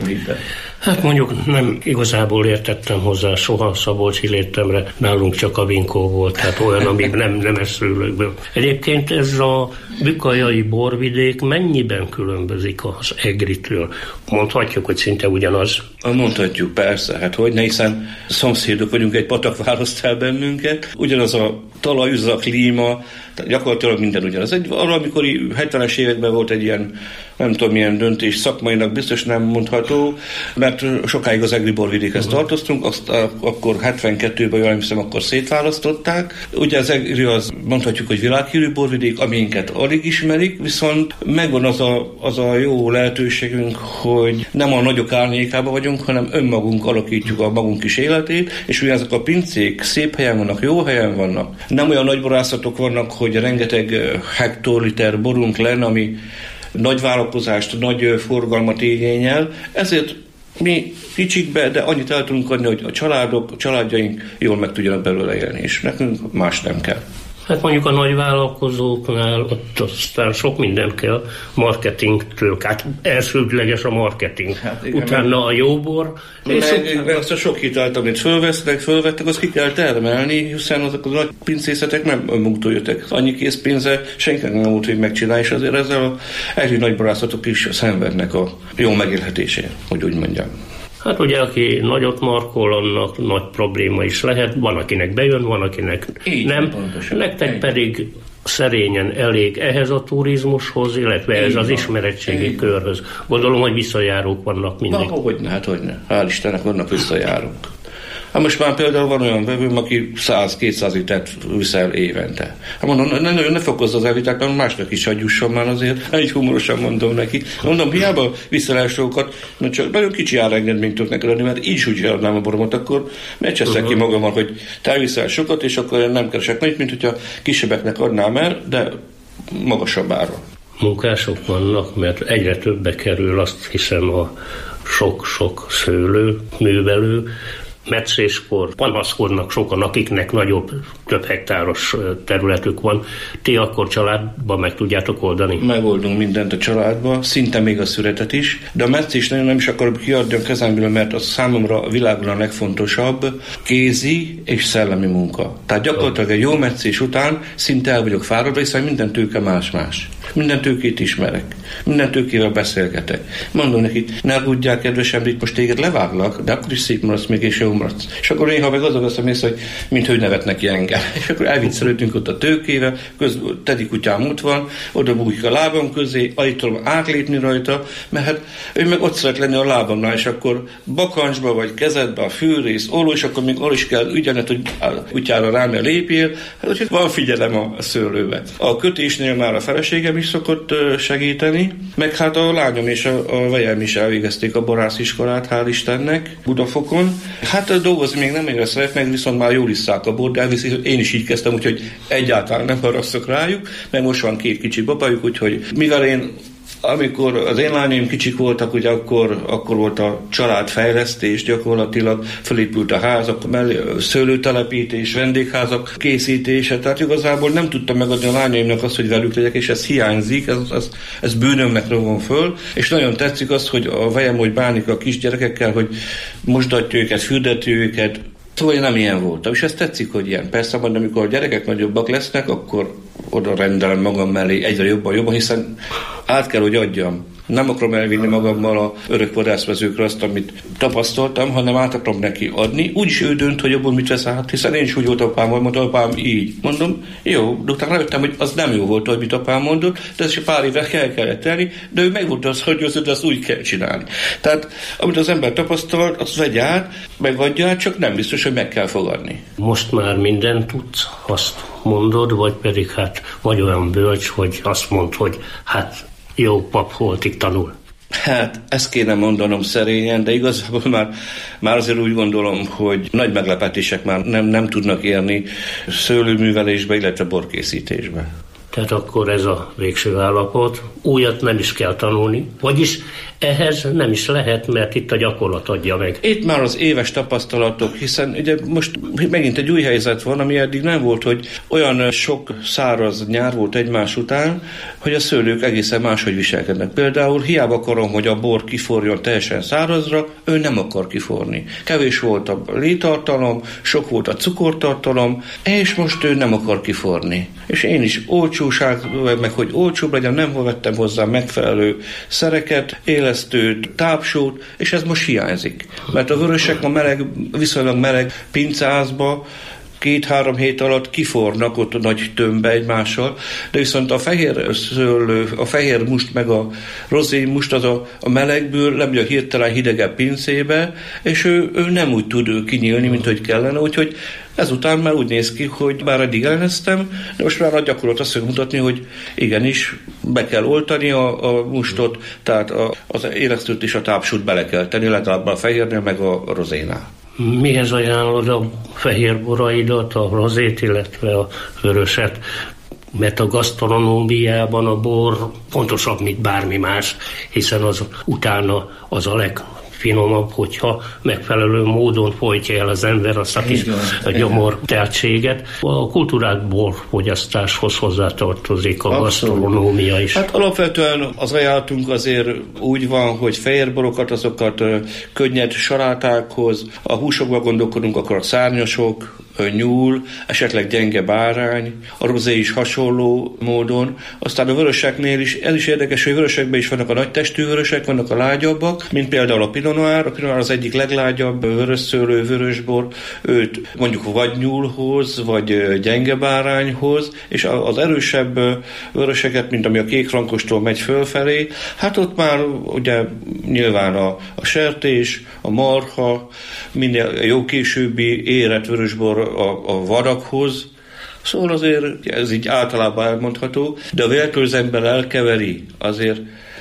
Hát mondjuk nem igazából értettem hozzá soha Szabolcsi létemre, nálunk csak a vinkó volt, tehát olyan, amíg nem eszülőkből. Egyébként ez a bükajai borvidék mennyiben különbözik az Egritől? Mondhatjuk, hogy szinte ugyanaz? Mondhatjuk, persze, hát hogyne, hiszen szomszédok vagyunk, egy patak választ el bennünket, ugyanaz a talaj, az a klíma, gyakorlatilag minden ugyanaz. Amikor 70-es években volt egy ilyen, nem tudom milyen döntés, szakmainak biztos nem mondható, mert sokáig az Egri borvidékhez tartoztunk, azt akkor 72-ben, jól hiszem, akkor szétválasztották. Ugye az Egri az mondhatjuk, hogy világhírű borvidék, aminket alig ismerik, viszont megvan az a jó lehetőségünk, hogy nem a nagyok árnyékában vagyunk, hanem önmagunk alakítjuk a magunk kis életét, és ugye ezek a pincék szép helyen vannak, jó helyen vannak. Nem olyan nagy borászatok vannak, hogy rengeteg hektoliter borunk lenne, ami nagy vállalkozást, nagy forgalmat igényel, ezért mi kicsikbe, de annyit el tudunk adni, hogy a családjaink jól meg tudjanak belőle élni, és nekünk más nem kell. Hát mondjuk a nagyvállalkozóknál ott aztán sok minden kell, marketingtől, hát elsődleges a marketing, utána a jóbor. Meg azt a sok hitelt, amit fölvettek, azt ki kell termelni, hiszen azok a nagy pincészetek nem önmaguktól jöttek. Annyi készpénze senkinek nem volt, hogy megcsinálja, és azért ezzel a egyre nagy barátzatok is szenvednek a jó megélhetésért, hogy úgy mondjam. Hát ugye, aki nagyot markol, annak nagy probléma is lehet. Van, akinek bejön, van, akinek így nem. Pontosan. Nektek pedig szerényen elég ehhez a turizmushoz, illetve ehhez az ismeretségi körhöz. Gondolom, hogy visszajárók vannak mindig. Hogyne. Hál' Istennek vannak visszajárók. Hát most már például van olyan vevőm, aki 100-200 litert viszel évente. Hát mondom, ne fokozza az elvitát, mert másnak is adjusson már azért. Így humorosan mondom neki. Mondom, hiába viszel el sokat, mert csak nagyon kicsi árengedményt tudok neked adni, mert így úgy adnám a boromot, akkor megcseszek ki magammal, hogy te viszel sokat, és akkor én nem keresek nagyot, mint hogyha kisebbeknek adnám el, de magasabb áron. Munkások vannak, mert egyre többe kerül, azt hiszem, a sok-sok szőlő, művelő. Meccéskor panaszkodnak sokan, akiknek nagyobb, több hektáros területük van. Ti akkor családban meg tudjátok oldani? Megoldunk mindent a családba, szinte még a szüretet is, de a meccés nagyon nem is akarom kiadni a kezemből, mert az számomra a világon a legfontosabb kézi és szellemi munka. Tehát gyakorlatilag egy jó meccés után szinte el vagyok fáradva, hiszen minden tőke más-más. Minden tőkét ismerek. Minden tőkével beszélgetek. Mondom neki, ne aggódjál, kedvesem, itt most téged leváglak, de akkor is szép maradsz még, és jó maradsz. És akkor néha meg azon veszem észre, hogy minthogy nevetnek ki engem. És akkor elviccelődünk ott a tőkével, közben Teddy kutyám ott van, oda bújik a lábam közé, alig tudom átlépni rajta, mert hát ő meg ott szeret lenni a lábamnál, és akkor bakancsba vagy kezedbe a fűrész, olló, és akkor még arra is kell ügyenet, hogy a kutyára rám lépjél. Hát úgyhogy van figyelem a szőlőbe. A kötésnél már a feleségem is szokott segíteni, meg hát a lányom és a vejem is elvégezték a borásziskolát, hál' Istennek, Budafokon. Hát dolgozni még nem egyre szeretnek, viszont már jól isszák a bort, de elviszik, én is így kezdtem, úgyhogy egyáltalán nem haragszok rájuk, meg most van 2 kicsi babájuk, úgyhogy mivel én amikor az én lányaim kicsik voltak, ugye akkor volt a családfejlesztés, gyakorlatilag felépült a házak, mellé szőlőtelepítés, vendégházak készítése, tehát igazából nem tudtam megadni a lányaimnak azt, hogy velük legyek, és ez hiányzik, ez bűnömnek rovon föl, és nagyon tetszik az, hogy a vejem, hogy bánik a kisgyerekekkel, hogy mosdatja őket, fürdeti őket, szóval én nem ilyen voltam, és ez tetszik, hogy ilyen. Persze, majd amikor a gyerekek nagyobbak lesznek, akkor oda rendelem magam mellé egyre jobban, hiszen át kell, hogy adjam. Nem akarom elvinni magammal a örök vadászmezőkre azt, amit tapasztaltam, hanem át akarom neki adni. Úgyis ő dönt, hogy abból mit vesz át, hiszen én is úgy volt apámmal, mondta apám így. Mondom, jó, de utána rájöttem, hogy az nem jó volt, hogy mit apám mondott, de ez is pár évre kellett tenni, de ő meg volt az, hogy azt úgy kell csinálni. Tehát, amit az ember tapasztalt, azt vegye át, megadja át, csak nem biztos, hogy meg kell fogadni. Most már mindent tudsz, azt mondod, vagy pedig hát vagy olyan bölcs, hogy azt mondd, hogy hát jó pap holtig tanul. Hát, ezt kéne mondanom szerényen, de igazából már azért úgy gondolom, hogy nagy meglepetések már nem tudnak érni szőlőművelésbe, illetve borkészítésbe. Tehát akkor ez a végső állapot. Újat nem is kell tanulni, vagyis ehhez nem is lehet, mert itt a gyakorlat adja meg. Itt már az éves tapasztalatok, hiszen ugye most megint egy új helyzet van, ami eddig nem volt, hogy olyan sok száraz nyár volt egymás után, hogy a szőlők egészen máshogy viselkednek. Például hiába akarom, hogy a bor kiforjon teljesen szárazra, ő nem akar kiforni. Kevés volt a létartalom, sok volt a cukortartalom, és most ő nem akar kiforni. És én is olcsóság, meg hogy olcsóbb legyen, nem vettem hozzá megfelelő szereket, élesztőt, tápsót, és ez most hiányzik. Mert a vörösek a viszonylag meleg pinceházba 2-3 hét alatt kifornak ott a nagy tömbbe egymással, de viszont a fehér szőlő, a fehér must meg a rozé must az a melegből lemegy a hirtelen hidegebb pincébe, és ő nem úgy tud kinyílni, mint hogy kellene, úgyhogy ezután már úgy néz ki, hogy bár eddig elleneztem, de most már a gyakorlat azt fogja mutatni, hogy igenis be kell oltani a mustot, tehát az élesztőt és a tápsút bele kell tenni, legalább a fehérnél meg a rozénál. Mihez ajánlod a fehér boraidat, a rozét, illetve a vöröset? Mert a gasztronómiában a bor fontosabb, mint bármi más, hiszen az utána az a finomabb, hogyha megfelelő módon folytja el az ember azt a kis gyomor tehetséget. A kultúrák borfogyasztáshoz hozzátartozik a gasztronómia is. Hát alapvetően az ajánlatunk azért úgy van, hogy fehérborokat, azokat könnyed salátákhoz, a húsokban gondolkodunk, akkor a szárnyasok, nyúl, esetleg gyenge bárány, a rozé is hasonló módon. Aztán a vöröseknél is, ez is érdekes, hogy vörösekben is vannak a nagy testű vörösek, vannak a lágyabbak, mint például a Pinot Noir. A Pinot Noir az egyik leglágyabb vörösszőlő vörösbor, őt mondjuk vagy nyúlhoz, vagy gyenge bárányhoz, és az erősebb vöröseket, mint ami a kékrankostól megy fölfelé, hát ott már ugye nyilván a sertés, a marha, minél jó későbbi érett vörösbor a vadakhoz. Szóval azért ez így általában elmondható, de a véletlenül az ember elkeveri, azért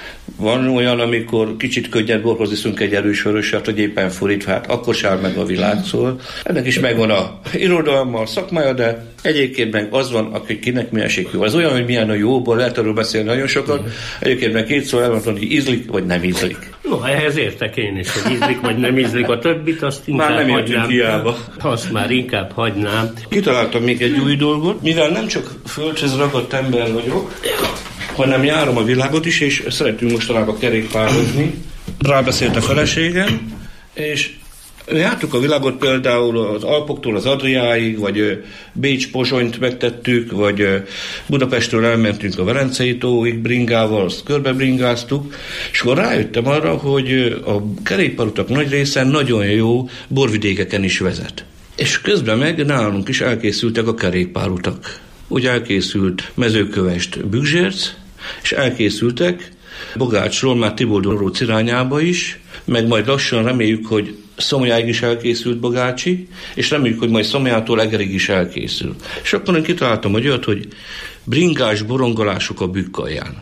van olyan, amikor kicsit könnyed borhoz iszunk egy erős vöröset, hogy éppen fordítva, hát akkor se áll meg a világ, szóval ennek is megvan a irodalma, a szakmája, de egyébként meg az van, aki kinek mi esik jó. Ez olyan, hogy milyen a jóból, lehet arról beszélni nagyon sokat, egyébként meg két szó elmondani, hogy ízlik, vagy nem ízlik. No, ehhez értek én is, hogy ízlik, vagy nem ízlik. A többit azt inkább már nem hagynám. Hiába. Azt már inkább hagynám. Kitaláltam még egy új dolgot, mivel nem csak földhez ragadt ember vagyok, hanem járom a világot is, és szeretünk mostanában kerékpározni. Rábeszélt a feleségem, és jártuk a világot például az Alpoktól az Adriáig, vagy Bécs-Pozsonyt megtettük, vagy Budapestről elmentünk a Velencei tóig bringával, azt körbebringáztuk, és akkor rájöttem arra, hogy a kerékpárutak nagy része nagyon jó borvidékeken is vezet. És közben meg nálunk is elkészültek a kerékpárutak. Úgy elkészült Mezőkövesd Bükzsérc, és elkészültek Bogácsról már Tiboldoróc irányába is, meg majd lassan reméljük, hogy Szomjáig is elkészült Bogácsi, és reméljük, hogy majd Szomjától Egerig is elkészül. És akkor én kitaláltam egy olyat, hogy bringás borongolások a Bükk-alján.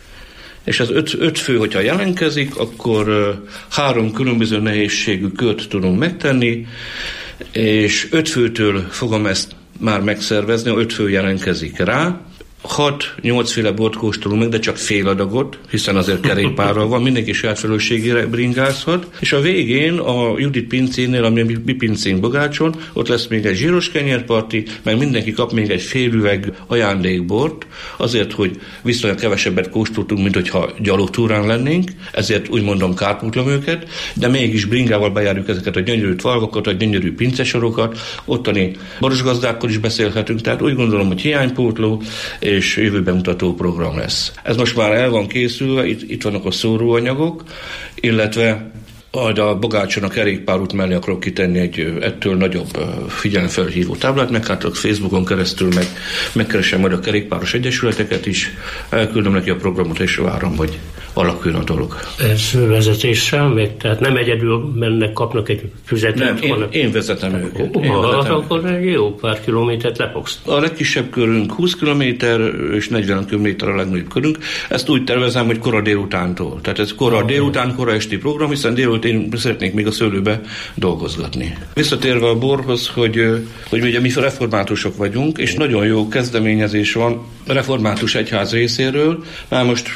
És az öt fő, hogyha jelentkezik, akkor 3 különböző nehézségű kört tudunk megtenni, és 5 főtől fogom ezt már megszervezni, 5 fő jelentkezik rá. 6-8 féle bort kóstolunk meg, de csak fél adagot, hiszen azért kerékpárral van, mindenki saját felelősségére bringázhat. És a végén a Judit pincénél, ami mi pincénk Bogácson, ott lesz még egy zsíros kenyérparti, meg mindenki kap még egy fél üveg ajándékbort, azért, hogy viszonylag kevesebbet kóstoltunk, mint hogyha gyalogtúrán lennénk, ezért úgy mondom kárpótlom őket, de mégis bringával bejárjuk ezeket a gyönyörű tvalvakat, a gyönyörű pincesorokat, ottani borosgazdákkal is beszélhetünk, tehát úgy gondolom, hogy hiánypótló és jövőben mutató program lesz. Ez most már el van készülve, itt vannak a szóróanyagok, illetve a Bogácson a kerékpárút mellé akarok kitenni egy ettől nagyobb figyelemfelhívó táblát, meg hát a Facebookon keresztül megkeresem majd a kerékpáros egyesületeket is, elküldöm neki a programot, és várom, hogy alakuljon a dolog. Ez vezetéssel még? Tehát nem egyedül mennek, kapnak egy füzetet? Nem, én vezetem őket. Akkor egy jó pár kilométert lepogsz. A legkisebb körünk 20 km és 40 km a legnagyobb körünk. Ezt úgy tervezem, hogy kora délutántól. Tehát ez kora délután, kora esti program, hiszen délután én szeretnék még a szőlőbe dolgozgatni. Visszatérve a borhoz, hogy ugye mi reformátusok vagyunk, és nagyon jó kezdeményezés van a református egyház részéről. Már most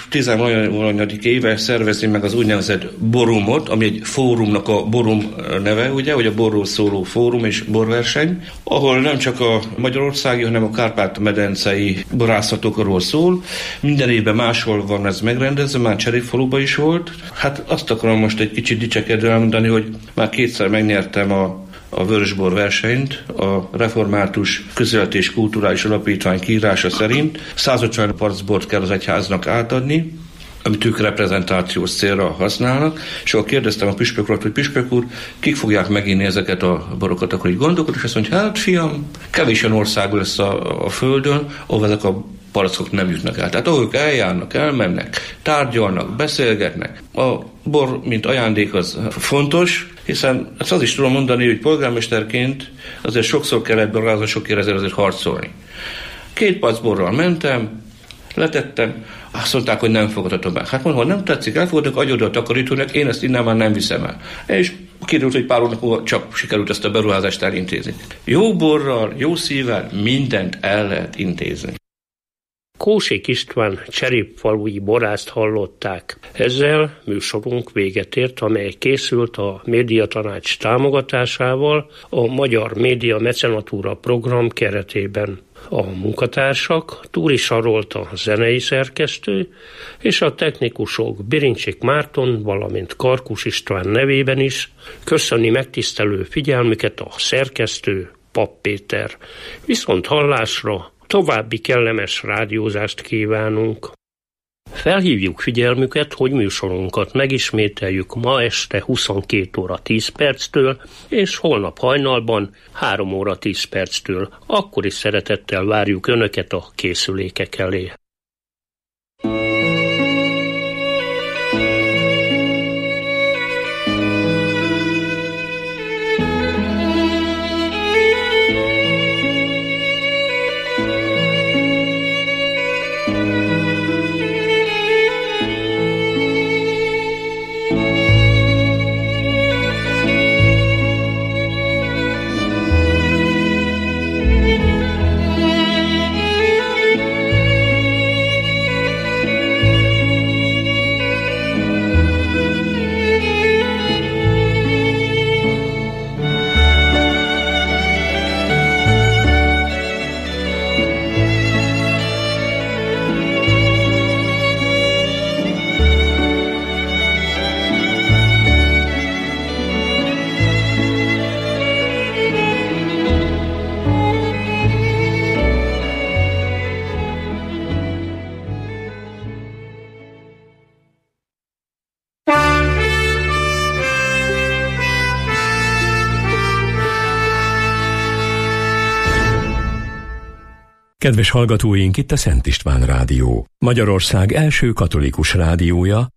10 éve szervezi meg az úgynevezett borumot, ami egy fórumnak a borum neve, ugye, hogy a borról szóló fórum és borverseny, ahol nem csak a magyarországi, hanem a kárpát-medencei borászatokról szól. Minden évben máshol van ez megrendezve, már Cserépfaluban is volt. Hát azt akarom most egy kicsit dicsekedve elmondani, hogy már 2-szer megnyertem a vörösbor versenyt, a Református Közéleti és Kulturális Alapítvány kiírása szerint 150 parcbort kell az egyháznak átadni, amit ők reprezentációs célra használnak, és akkor kérdeztem a püspök urat, hogy püspök úr, kik fogják meginni ezeket a borokat, akkor így gondolkodott, és azt mondja, hát fiam, kevés olyan ország lesz a földön, ahol ezek a palackok nem jutnak el. Tehát ahol ők eljárnak, elmennek, tárgyalnak, beszélgetnek. A bor, mint ajándék, az fontos, hiszen az is tudom mondani, hogy polgármesterként azért sokszor kellett borrázásokért azért harcolni. 2 pacborral mentem, letettem, azt mondták, hogy nem fogadhatom be. Hát mondom, ha nem tetszik, elfogadok, adj oda a takarítónak, én ezt innen már nem viszem el. És kiderült, hogy pár hónap múlva csak sikerült ezt a beruházást elintézni. Jó borral, jó szívvel mindent el lehet intézni. Kósék István cserépfalui borászt hallották. Ezzel műsorunk véget ért, amely készült a Médiatanács támogatásával a Magyar Média Mecenatúra program keretében. A munkatársak Túri Sarolt a zenei szerkesztő, és a technikusok Birincsik Márton, valamint Karkus István nevében is köszöni megtisztelő figyelmüket a szerkesztő, Papp Péter. Viszont hallásra, további kellemes rádiózást kívánunk. Felhívjuk figyelmüket, hogy műsorunkat megismételjük ma este 22 óra 10 perctől, és holnap hajnalban 3 óra 10 perctől. Akkor is szeretettel várjuk Önöket a készülékek elé. Kedves hallgatóink, itt a Szent István Rádió, Magyarország első katolikus rádiója,